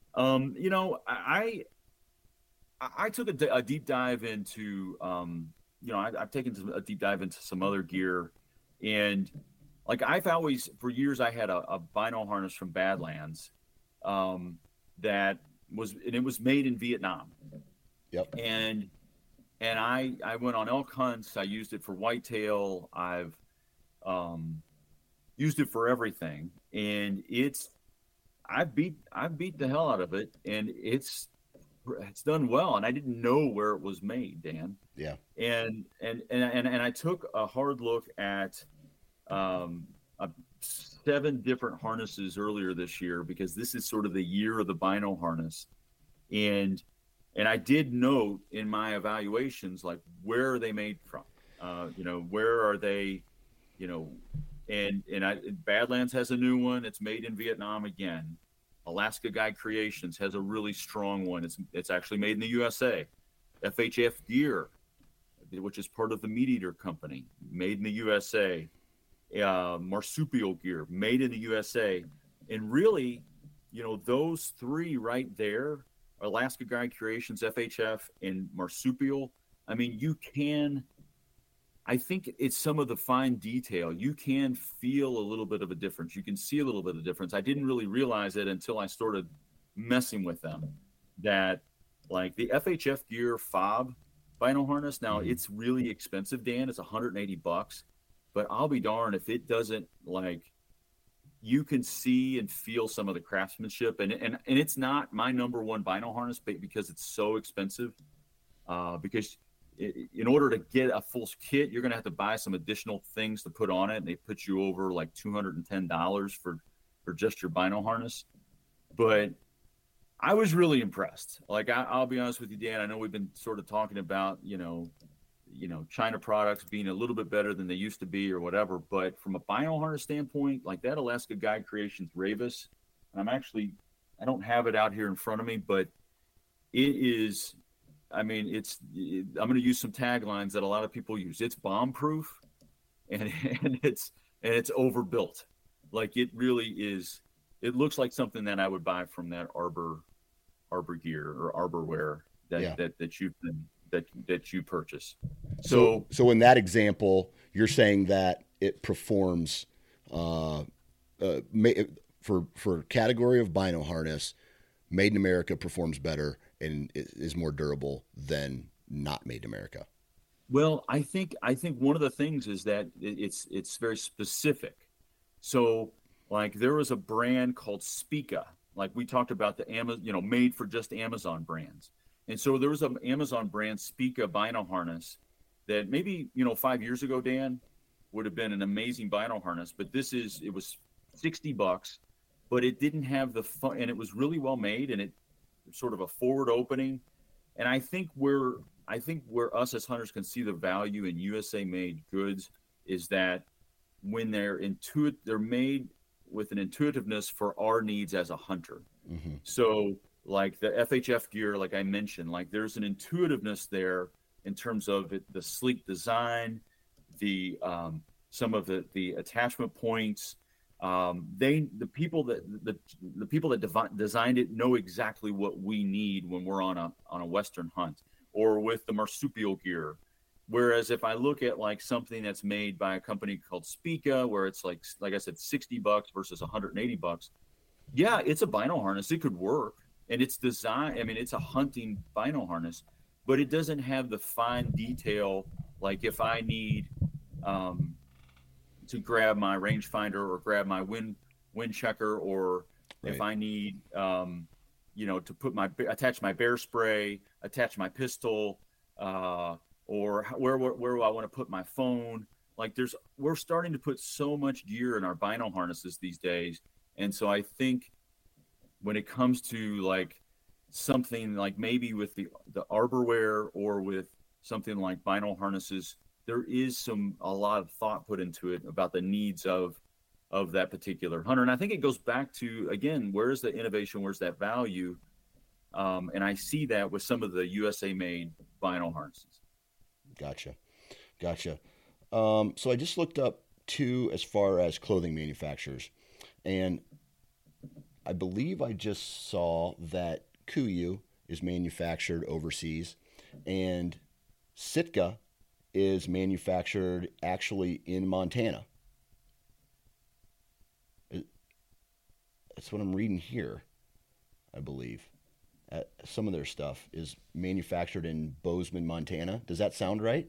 I took a deep dive into I've taken a deep dive into some other gear, and like I've always for years I had a bino harness from Badlands. That was made in Vietnam. Yep. And I went on elk hunts. I used it for whitetail. I've used it for everything, and I've beat the hell out of it, and it's done well. And I didn't know where it was made, Dan. Yeah. And I took a hard look at 7 different harnesses earlier this year, because this is sort of the year of the bino harness. And I did note in my evaluations, like, where are they made from? Where are they, Badlands has a new one. It's made in Vietnam again. Alaska Guide Creations has a really strong one. It's actually made in the USA. FHF Gear, which is part of the Meat Eater Company, made in the USA. Marsupial Gear, made in the USA. And really, those 3 right there, Alaska Guide Creations, FHF, and Marsupial, I mean, I think it's some of the fine detail. You can feel a little bit of a difference. You can see a little bit of difference. I didn't really realize it until I started messing with them, that like the FHF Gear fob bino harness, now it's really expensive, Dan. It's $180. But I'll be darned if it doesn't, like, you can see and feel some of the craftsmanship. And it's not my number one bino harness because it's so expensive. Because in order to get a full kit, you're going to have to buy some additional things to put on it. And they put you over like $210 for just your bino harness. But I was really impressed. Like, I'll be honest with you, Dan, I know we've been sort of talking about, China products being a little bit better than they used to be or whatever. But from a bino harness standpoint, like that Alaska Guide Creations Ravis, I don't have it out here in front of me, but it is, I'm going to use some taglines that a lot of people use. It's bomb proof and it's overbuilt. Like, it really is. It looks like something that I would buy from that Arbor Gear or Arborwear that you purchase. So in that example, you're saying that it performs for category of bino harness, made in America performs better and is more durable than not made in America. Well, I think one of the things is that it's very specific. So like there was a brand called Spica, like we talked about the Amazon, made for just Amazon brands. And so there was an Amazon brand Spica vinyl harness that maybe, 5 years ago, Dan, would have been an amazing vinyl harness, but it was $60, but it didn't have the fun, and it was really well made, and it sort of a forward opening. And I think where us as hunters can see the value in USA made goods is that when they're made with an intuitiveness for our needs as a hunter. Mm-hmm. So like the FHF gear, like I mentioned, like there's an intuitiveness there in terms of the sleek design, the some of the attachment points. The people that designed it know exactly what we need when we're on a Western hunt, or with the marsupial gear. Whereas if I look at like something that's made by a company called Spica, where it's like I said, $60 versus $180, yeah, it's a vinyl harness. It could work, and it's designed. I mean, it's a hunting vinyl harness, but it doesn't have the fine detail. Like if I need to grab my rangefinder or grab my wind checker, or right. If I need to attach my bear spray, attach my pistol, or where do I want to put my phone? Like we're starting to put so much gear in our vinyl harnesses these days. And so I think when it comes to like something like maybe with the arborwear or with something like vinyl harnesses, there is a lot of thought put into it about the needs of that particular hunter. And I think it goes back to, again, where's the innovation? Where's that value? And I see that with some of the USA made vinyl harnesses. Gotcha. So I just looked up two as far as clothing manufacturers, and I believe I just saw that Kuiu is manufactured overseas, and Sitka is manufactured actually in Montana. That's what I'm reading here, I believe. Some of their stuff is manufactured in Bozeman, Montana. Does that sound right?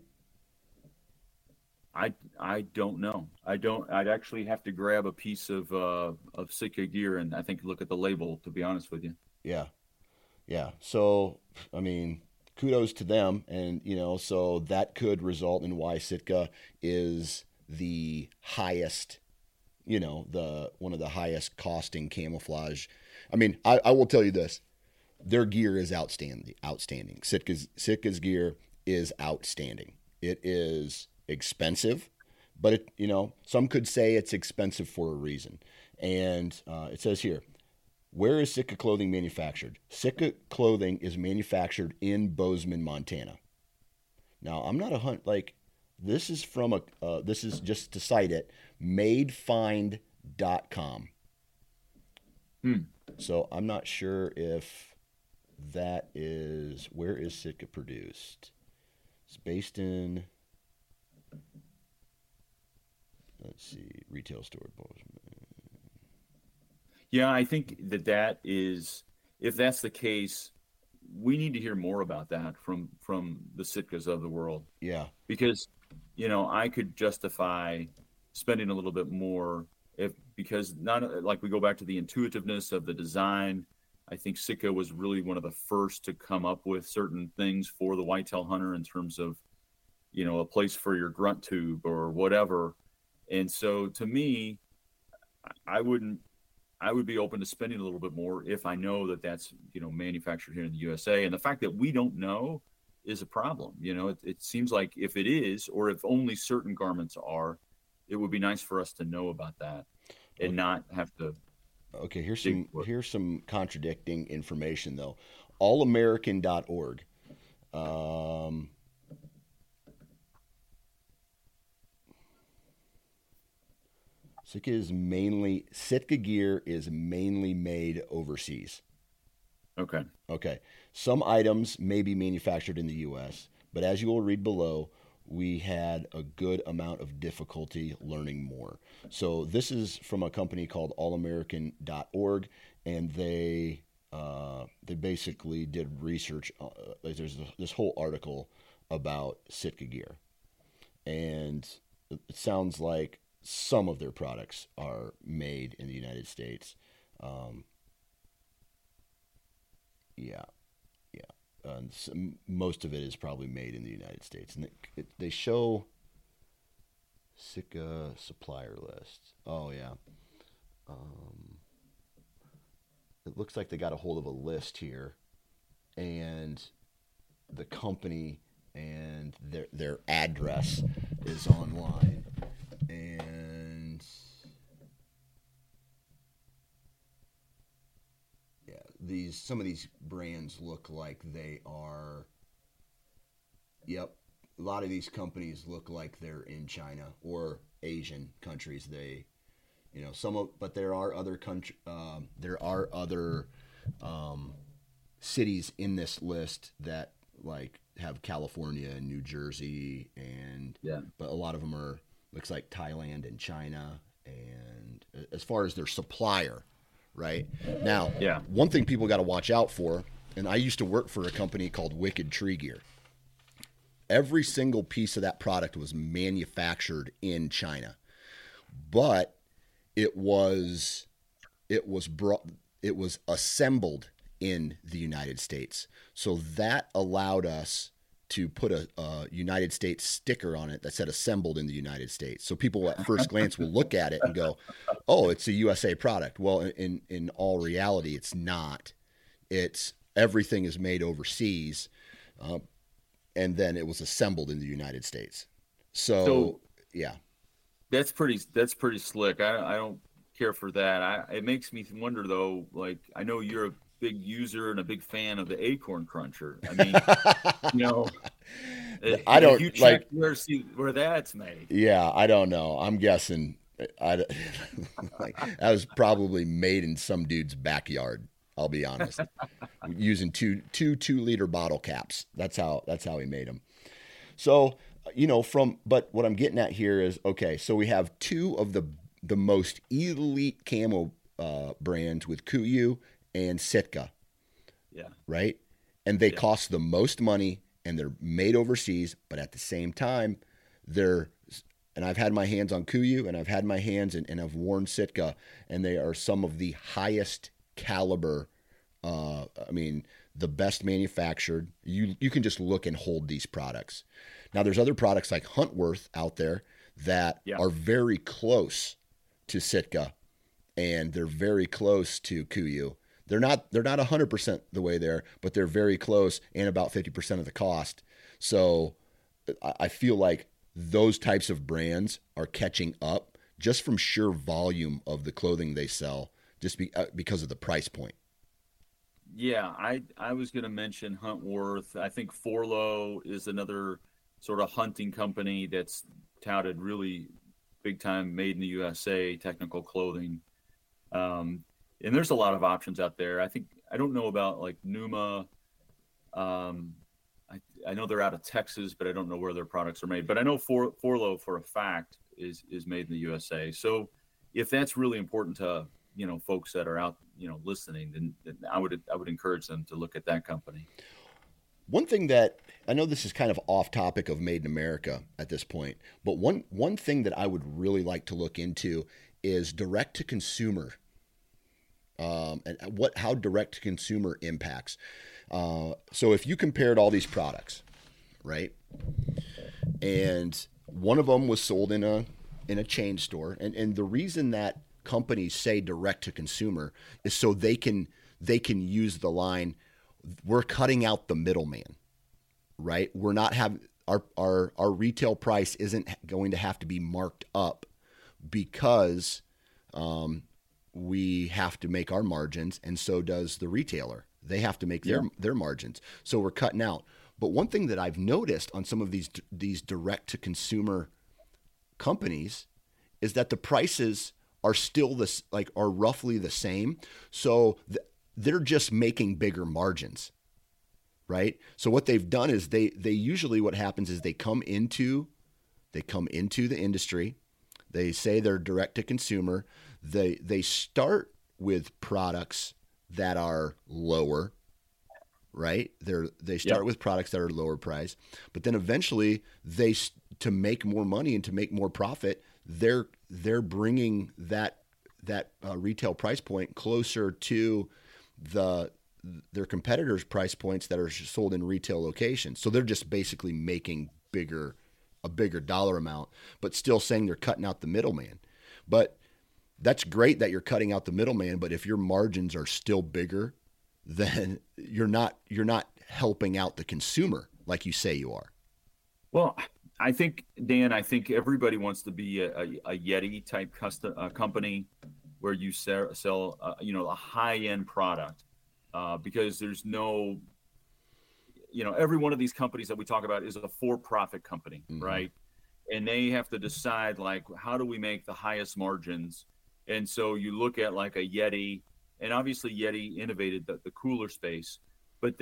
I don't know. I'd actually have to grab a piece of Sitka gear and I think look at the label, to be honest with you. Yeah. So, I mean, kudos to them. And, so that could result in why Sitka is the highest, one of the highest costing camouflage. I mean, I will tell you this. Their gear is outstanding. Sitka's gear is outstanding. It is expensive, but some could say it's expensive for a reason. And it says here, where is Sitka clothing manufactured? Sitka clothing is manufactured in Bozeman, Montana. Now, I'm not this is from this is just to cite it, madefind.com. So I'm not sure if that is, where is Sitka produced? It's based in, let's see, retail store, Bozeman. Yeah, I think that is, if that's the case, we need to hear more about that from the Sitkas of the world. Yeah. Because, I could justify spending a little bit more because not like we go back to the intuitiveness of the design. I think Sitka was really one of the first to come up with certain things for the whitetail hunter in terms of, a place for your grunt tube or whatever. And so to me, I would be open to spending a little bit more if I know that that's, manufactured here in the USA. And the fact that we don't know is a problem. It seems like if it is, or if only certain garments are, it would be nice for us to know about that and not have to. Okay, here's some contradicting information though. Allamerican.org. Sitka gear is mainly made overseas. Okay. Some items may be manufactured in the U.S., but as you will read below, we had a good amount of difficulty learning more. So this is from a company called allamerican.org, and they basically did research. There's this whole article about Sitka gear, and it sounds like some of their products are made in the United States. Most of it is probably made in the United States. And they show Sitka supplier list. Oh, yeah. It looks like they got a hold of a list here, and the company and their address is online. And some of these brands look like they are, a lot of these companies look like they're in China or Asian countries. But there are other cities in this list that like have California and New Jersey, but a lot of them looks like Thailand and China, and as far as their supplier. Right now, one thing people got to watch out for, and I used to work for a company called Wicked Tree Gear. Every single piece of that product was manufactured in China, but it was assembled in the United States. So that allowed us to put a United States sticker on it that said assembled in the United States. So people at first glance will look at it and go, oh, it's a USA product. Well, in all reality, it's not. Everything is made overseas, and then it was assembled in the United States. So yeah. That's pretty slick. I don't care for that. It makes me wonder though, like, I know you're a big user and a big fan of the Acorn Cruncher. I mean, I don't you check where that's made. Yeah, I don't know. I'm guessing that was probably made in some dude's backyard. I'll be honest. Using two 2-liter bottle caps. That's how he made them. So, but what I'm getting at here is, okay, so we have two of the most elite camo brands with KUIU and Sitka. Yeah. Right? And they cost the most money, and they're made overseas, but at the same time, and I've had my hands on KUIU, and I've had my hands and I've worn Sitka, and they are some of the highest caliber, the best manufactured. You can just look and hold these products. Now, there's other products like Huntworth out there that are very close to Sitka, and they're very close to KUIU. They're not 100% the way there, but they're very close and about 50% of the cost. So I feel like those types of brands are catching up just from sheer volume of the clothing they sell, just because of the price point. Yeah, I was going to mention Huntworth. I think Forloh is another sort of hunting company that's touted really big time, made in the USA, technical clothing. And there's a lot of options out there. I don't know about like Numa. I know they're out of Texas, but I don't know where their products are made. But I know Forloh for a fact is made in the USA. So if that's really important to folks that are out listening, then I would encourage them to look at that company. One thing that I know, this is kind of off topic of Made in America at this point, but one thing that I would really like to look into is direct to consumer. And how direct to consumer impacts. So if you compared all these products, right, and one of them was sold in a chain store, and the reason that companies say direct to consumer is so they can use the line, we're cutting out the middleman, right? We're not having our retail price isn't going to have to be marked up because we have to make our margins, and so does the retailer. They have to make their margins. So we're cutting out. But one thing that I've noticed on some of these direct to consumer companies is that the prices are still are roughly the same. So they're just making bigger margins, right? So what they've done is they usually, what happens is they come into the industry. They say they're direct to consumer. They start with products that are lower, right? They start with products that are lower price, but then eventually to make more money and to make more profit, they're bringing that retail price point closer to their competitors' price points that are sold in retail locations. So they're just basically making a bigger dollar amount, but still saying they're cutting out the middleman. But that's great that you're cutting out the middleman, but if your margins are still bigger, then you're not helping out the consumer like you say you are. Well, I think, Dan, everybody wants to be a Yeti type company where you sell a high-end product, because there's no, every one of these companies that we talk about is a for-profit company, mm-hmm. right? And they have to decide, like, how do we make the highest margins? And so you look at like a Yeti, and obviously Yeti innovated the cooler space, but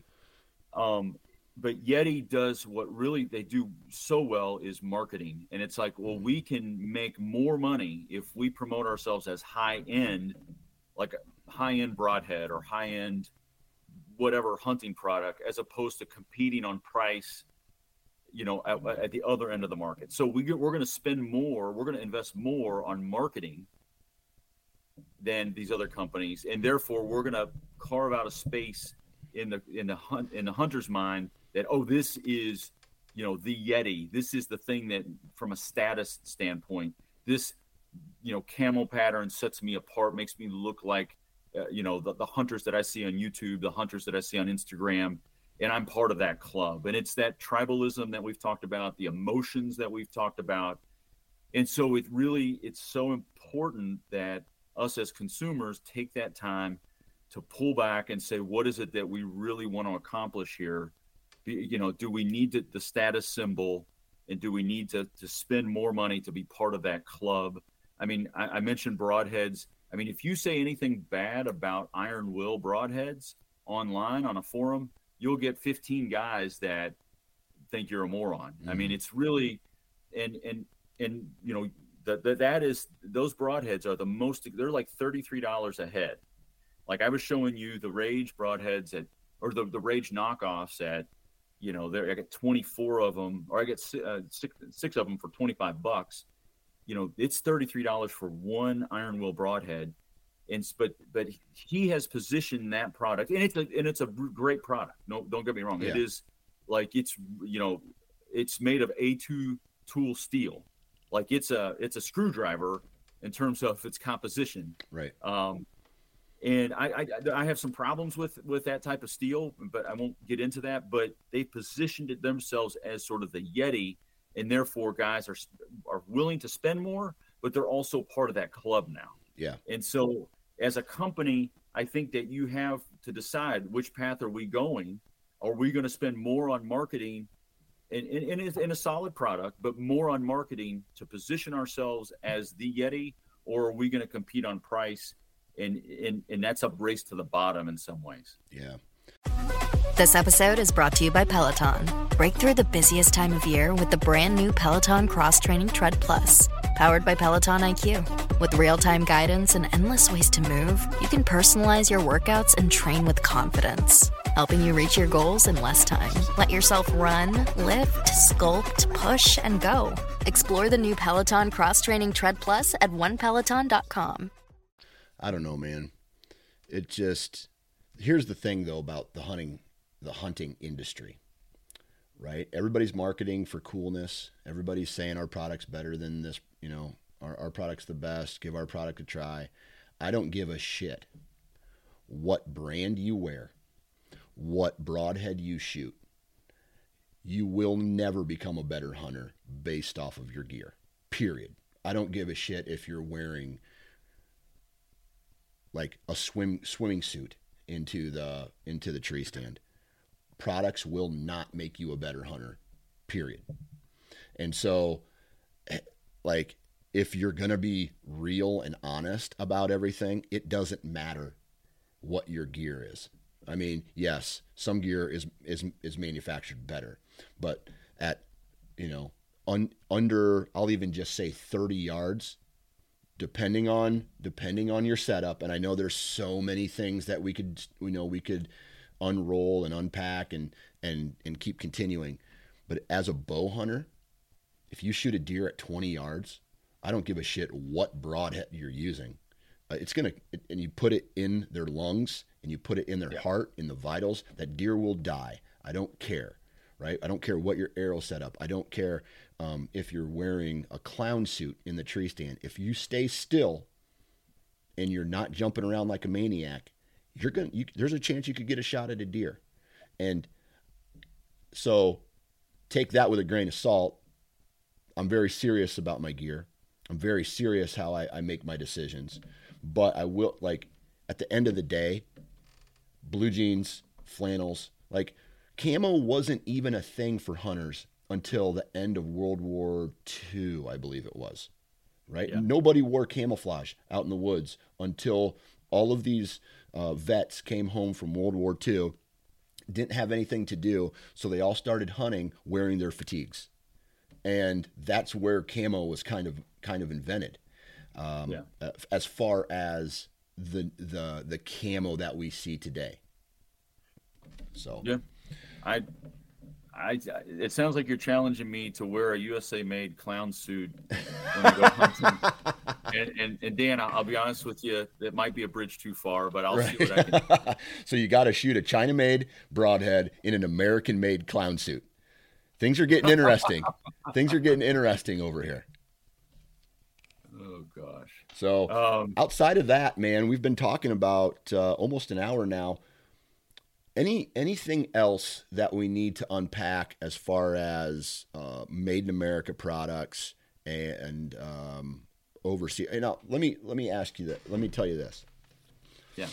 but Yeti does what really they do so well is marketing. And it's like, well, we can make more money if we promote ourselves as high-end, like a high-end broadhead or high-end whatever hunting product, as opposed to competing on price, at the other end of the market. So we're going to spend more, we're going to invest more on marketing than these other companies, and therefore we're going to carve out a space in the hunter's mind that, oh, this is, the Yeti. This is the thing that, from a status standpoint, this, camel pattern sets me apart, makes me look like, the hunters that I see on YouTube, the hunters that I see on Instagram, and I'm part of that club. And it's that tribalism that we've talked about, the emotions that we've talked about. And so it's so important that us as consumers take that time to pull back and say, what is it that we really want to accomplish here? Do we need the status symbol, and do we need to spend more money to be part of that club? I mean, I mentioned broadheads. I mean, if you say anything bad about Iron Will broadheads online on a forum, you'll get 15 guys that think you're a moron. Mm-hmm. I mean, it's really, that is, those broadheads are they're like $33 a head. Like I was showing you the Rage broadheads or the Rage knockoffs at, I got 24 of them, or I get six of them for $25. It's $33 for one Iron Will broadhead. But he has positioned that product, and it's a great product. No, don't get me wrong. Yeah. It is like, it's made of A2 tool steel. Like it's a screwdriver in terms of its composition. Right. And I have some problems with that type of steel, but I won't get into that. But they positioned it themselves as sort of the Yeti, and therefore guys are willing to spend more, but they're also part of that club now. Yeah. And so as a company, I think that you have to decide, which path are we going? Are we going to spend more on marketing in a solid product, but more on marketing to position ourselves as the Yeti, or are we going to compete on price? And that's a race to the bottom in some ways. Yeah. This episode is brought to you by Peloton. Break through the busiest time of year with the brand new Peloton Cross Training Tread Plus, powered by Peloton IQ. With real-time guidance and endless ways to move, you can personalize your workouts and train with confidence, helping you reach your goals in less time. Let yourself run, lift, sculpt, push, and go. Explore the new Peloton Cross Training Tread Plus at onepeloton.com. I don't know, man. Here's the thing though about the hunting industry, right? Everybody's marketing for coolness. Everybody's saying our product's better than this, our product's the best, give our product a try. I don't give a shit what brand you wear, what broadhead you shoot. You will never become a better hunter based off of your gear, period. I don't give a shit if you're wearing like a swimming suit into the tree stand. Products will not make you a better hunter, period. And so, like, if you're going to be real and honest about everything, it doesn't matter what your gear is. I mean, yes, some gear is manufactured better, but at, under, I'll even just say 30 yards, depending on your setup. And I know there's so many things that we could unroll and unpack and keep continuing. But as a bow hunter, if you shoot a deer at 20 yards, I don't give a shit what broadhead you're using. And you put it in their lungs and you put it in their heart, in the vitals, that deer will die. I don't care, right? I don't care what your arrow setup. I don't care if you're wearing a clown suit in the tree stand. If you stay still and you're not jumping around like a maniac, there's a chance you could get a shot at a deer. And so take that with a grain of salt. I'm very serious about my gear. I'm very serious how I make my decisions. But I will, like, at the end of the day, blue jeans, flannels, like, camo wasn't even a thing for hunters until the end of World War II, I believe it was, right? Yeah. Nobody wore camouflage out in the woods until all of these vets came home from World War II, didn't have anything to do, so they all started hunting wearing their fatigues. And that's where camo was kind of invented. As far as the camo that we see today. So it sounds like you're challenging me to wear a USA made clown suit when I go hunting. and Dan, I'll be honest with you, it might be a bridge too far, but I'll see what I can do. So you got to shoot a China made broadhead in an American made clown suit. Things are getting interesting. Things are getting interesting over here. Oh, gosh. So outside of that, man, we've been talking about almost an hour now. Anything else that we need to unpack as far as made in America products and overseas? You know, let me ask you that. Let me tell you this. Yeah.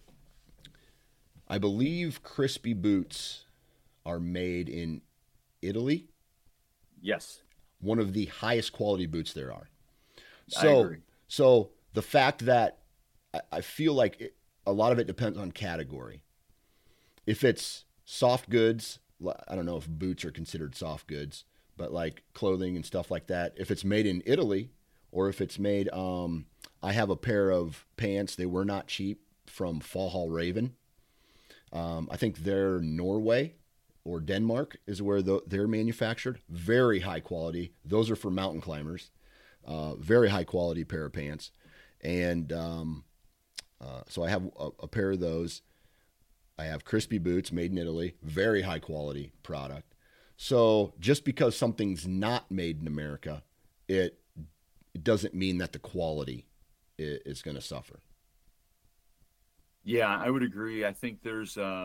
I believe Crispy boots are made in Italy. Yes. One of the highest quality boots there are. I agree. So the fact that I feel like a lot of it depends on category. If it's soft goods, I don't know if boots are considered soft goods, but like clothing and stuff like that. If it's made in Italy, or if it's made, I have a pair of pants. They were not cheap from Fallhall Raven. I think they're Norway or Denmark is where they're manufactured. Very high quality. Those are for mountain climbers. Very high quality pair of pants. And so I have a pair of those. I have Crispy boots made in Italy. Very high quality product. So just because something's not made in America, it doesn't mean that the quality is going to suffer. Yeah, I would agree. I think there's a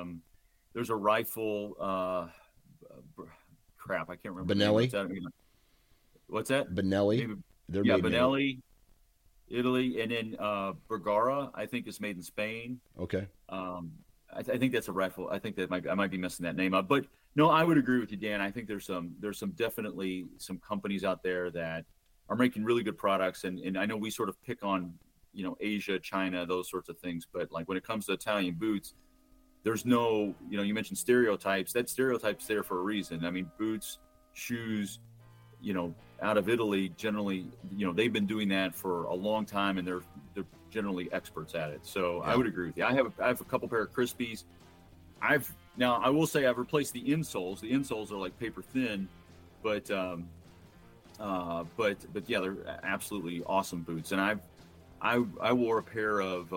rifle, crap, I can't remember. Benelli? What's that? Benelli? Benelli, Italy, and then Bergara, I think, is made in Spain. Okay. I think that's a rifle. I think that I might be messing that name up. But no, I would agree with you, Dan. I think there's definitely some companies out there that are making really good products. And I know we sort of pick on, Asia, China, those sorts of things. But like when it comes to Italian boots, there's no, you mentioned stereotypes. That stereotype's there for a reason. I mean, boots, shoes, out of Italy, generally, they've been doing that for a long time, and they're generally experts at it. So yeah. I would agree with you. I have a couple pair of Crispies. Now I will say I've replaced the insoles. The insoles are like paper thin, but yeah, they're absolutely awesome boots. And I wore a pair of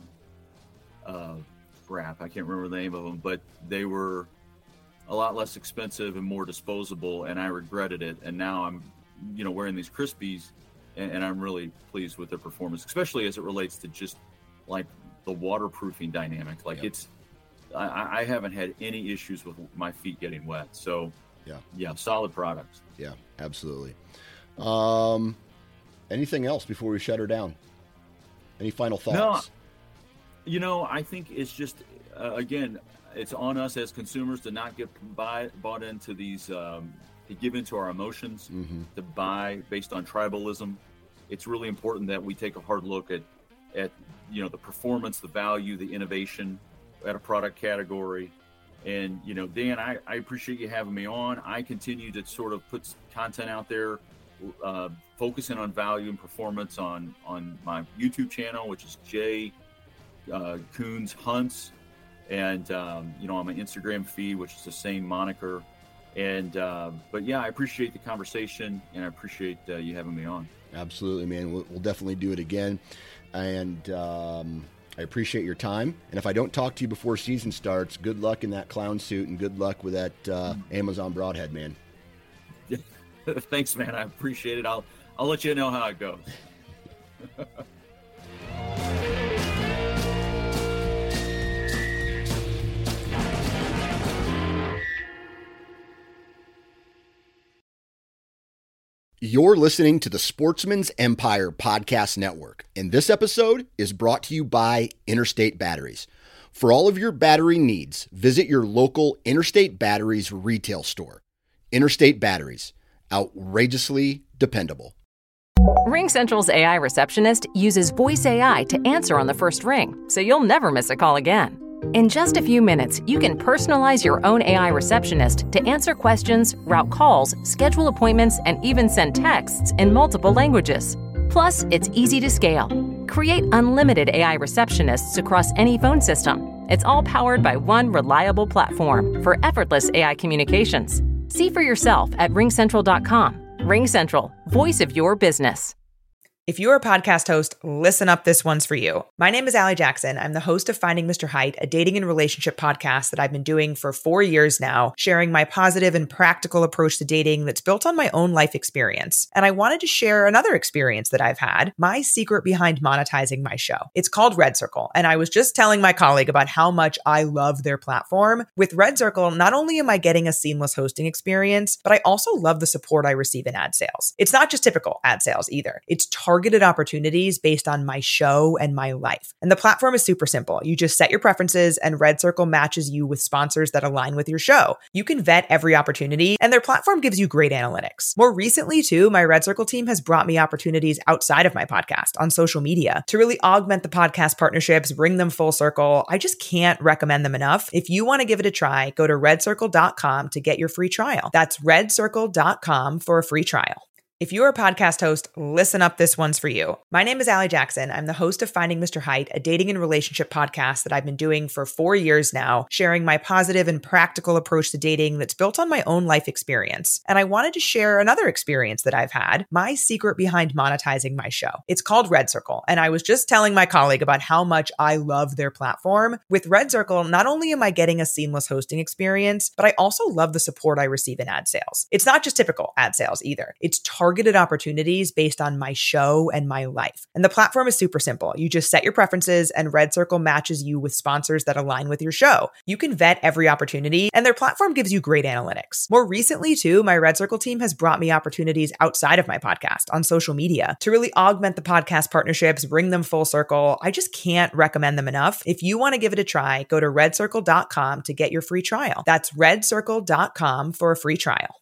crap, I can't remember the name of them, but they were a lot less expensive and more disposable, and I regretted it. And now I'm, wearing these Crispies, and I'm really pleased with their performance, especially as it relates to just like the waterproofing dynamic. Like I haven't had any issues with my feet getting wet. So yeah, solid products. Yeah, absolutely. Anything else before we shut her down? Any final thoughts? No, I think it's just, again, it's on us as consumers to not get bought into these, to give into our emotions, to buy based on tribalism. It's really important that we take a hard look at the performance, the value, the innovation at a product category. And, Dan, I appreciate you having me on. I continue to sort of put content out there, focusing on value and performance on my YouTube channel, which is Jay Coons Hunts, and on my Instagram feed, which is the same moniker. But yeah, I appreciate the conversation, and I appreciate you having me on. Absolutely, man. We'll definitely do it again. And I appreciate your time. And if I don't talk to you before season starts, good luck in that clown suit and good luck with that Amazon broadhead, man. Thanks, man. I appreciate it. I'll let you know how it goes. You're listening to the Sportsman's Empire Podcast Network, and this episode is brought to you by Interstate Batteries. For all of your battery needs, visit your local Interstate Batteries retail store. Interstate Batteries, outrageously dependable. RingCentral's AI receptionist uses voice AI to answer on the first ring, so you'll never miss a call again. In just a few minutes, you can personalize your own AI receptionist to answer questions, route calls, schedule appointments, and even send texts in multiple languages. Plus, it's easy to scale. Create unlimited AI receptionists across any phone system. It's all powered by one reliable platform for effortless AI communications. See for yourself at ringcentral.com. RingCentral, voice of your business. If you're a podcast host, listen up, this one's for you. My name is Allie Jackson. I'm the host of Finding Mr. Height, a dating and relationship podcast that I've been doing for 4 years now, sharing my positive and practical approach to dating that's built on my own life experience. And I wanted to share another experience that I've had, my secret behind monetizing my show. It's called Red Circle, and I was just telling my colleague about how much I love their platform. With Red Circle, not only am I getting a seamless hosting experience, but I also love the support I receive in ad sales. It's not just typical ad sales either. It's targeted opportunities based on my show and my life. And the platform is super simple. You just set your preferences and Red Circle matches you with sponsors that align with your show. You can vet every opportunity and their platform gives you great analytics. More recently too, my Red Circle team has brought me opportunities outside of my podcast on social media to really augment the podcast partnerships, bring them full circle. I just can't recommend them enough. If you want to give it a try, go to redcircle.com to get your free trial. That's redcircle.com for a free trial. If you're a podcast host, listen up, this one's for you. My name is Allie Jackson. I'm the host of Finding Mr. Height, a dating and relationship podcast that I've been doing for 4 years now, sharing my positive and practical approach to dating that's built on my own life experience. And I wanted to share another experience that I've had, my secret behind monetizing my show. It's called Red Circle, and I was just telling my colleague about how much I love their platform. With Red Circle, not only am I getting a seamless hosting experience, but I also love the support I receive in ad sales. It's not just typical ad sales either. It's targeted opportunities based on my show and my life. And the platform is super simple. You just set your preferences and Red Circle matches you with sponsors that align with your show. You can vet every opportunity and their platform gives you great analytics. More recently too, my Red Circle team has brought me opportunities outside of my podcast on social media to really augment the podcast partnerships, bring them full circle. I just can't recommend them enough. If you want to give it a try, go to redcircle.com to get your free trial. That's redcircle.com for a free trial.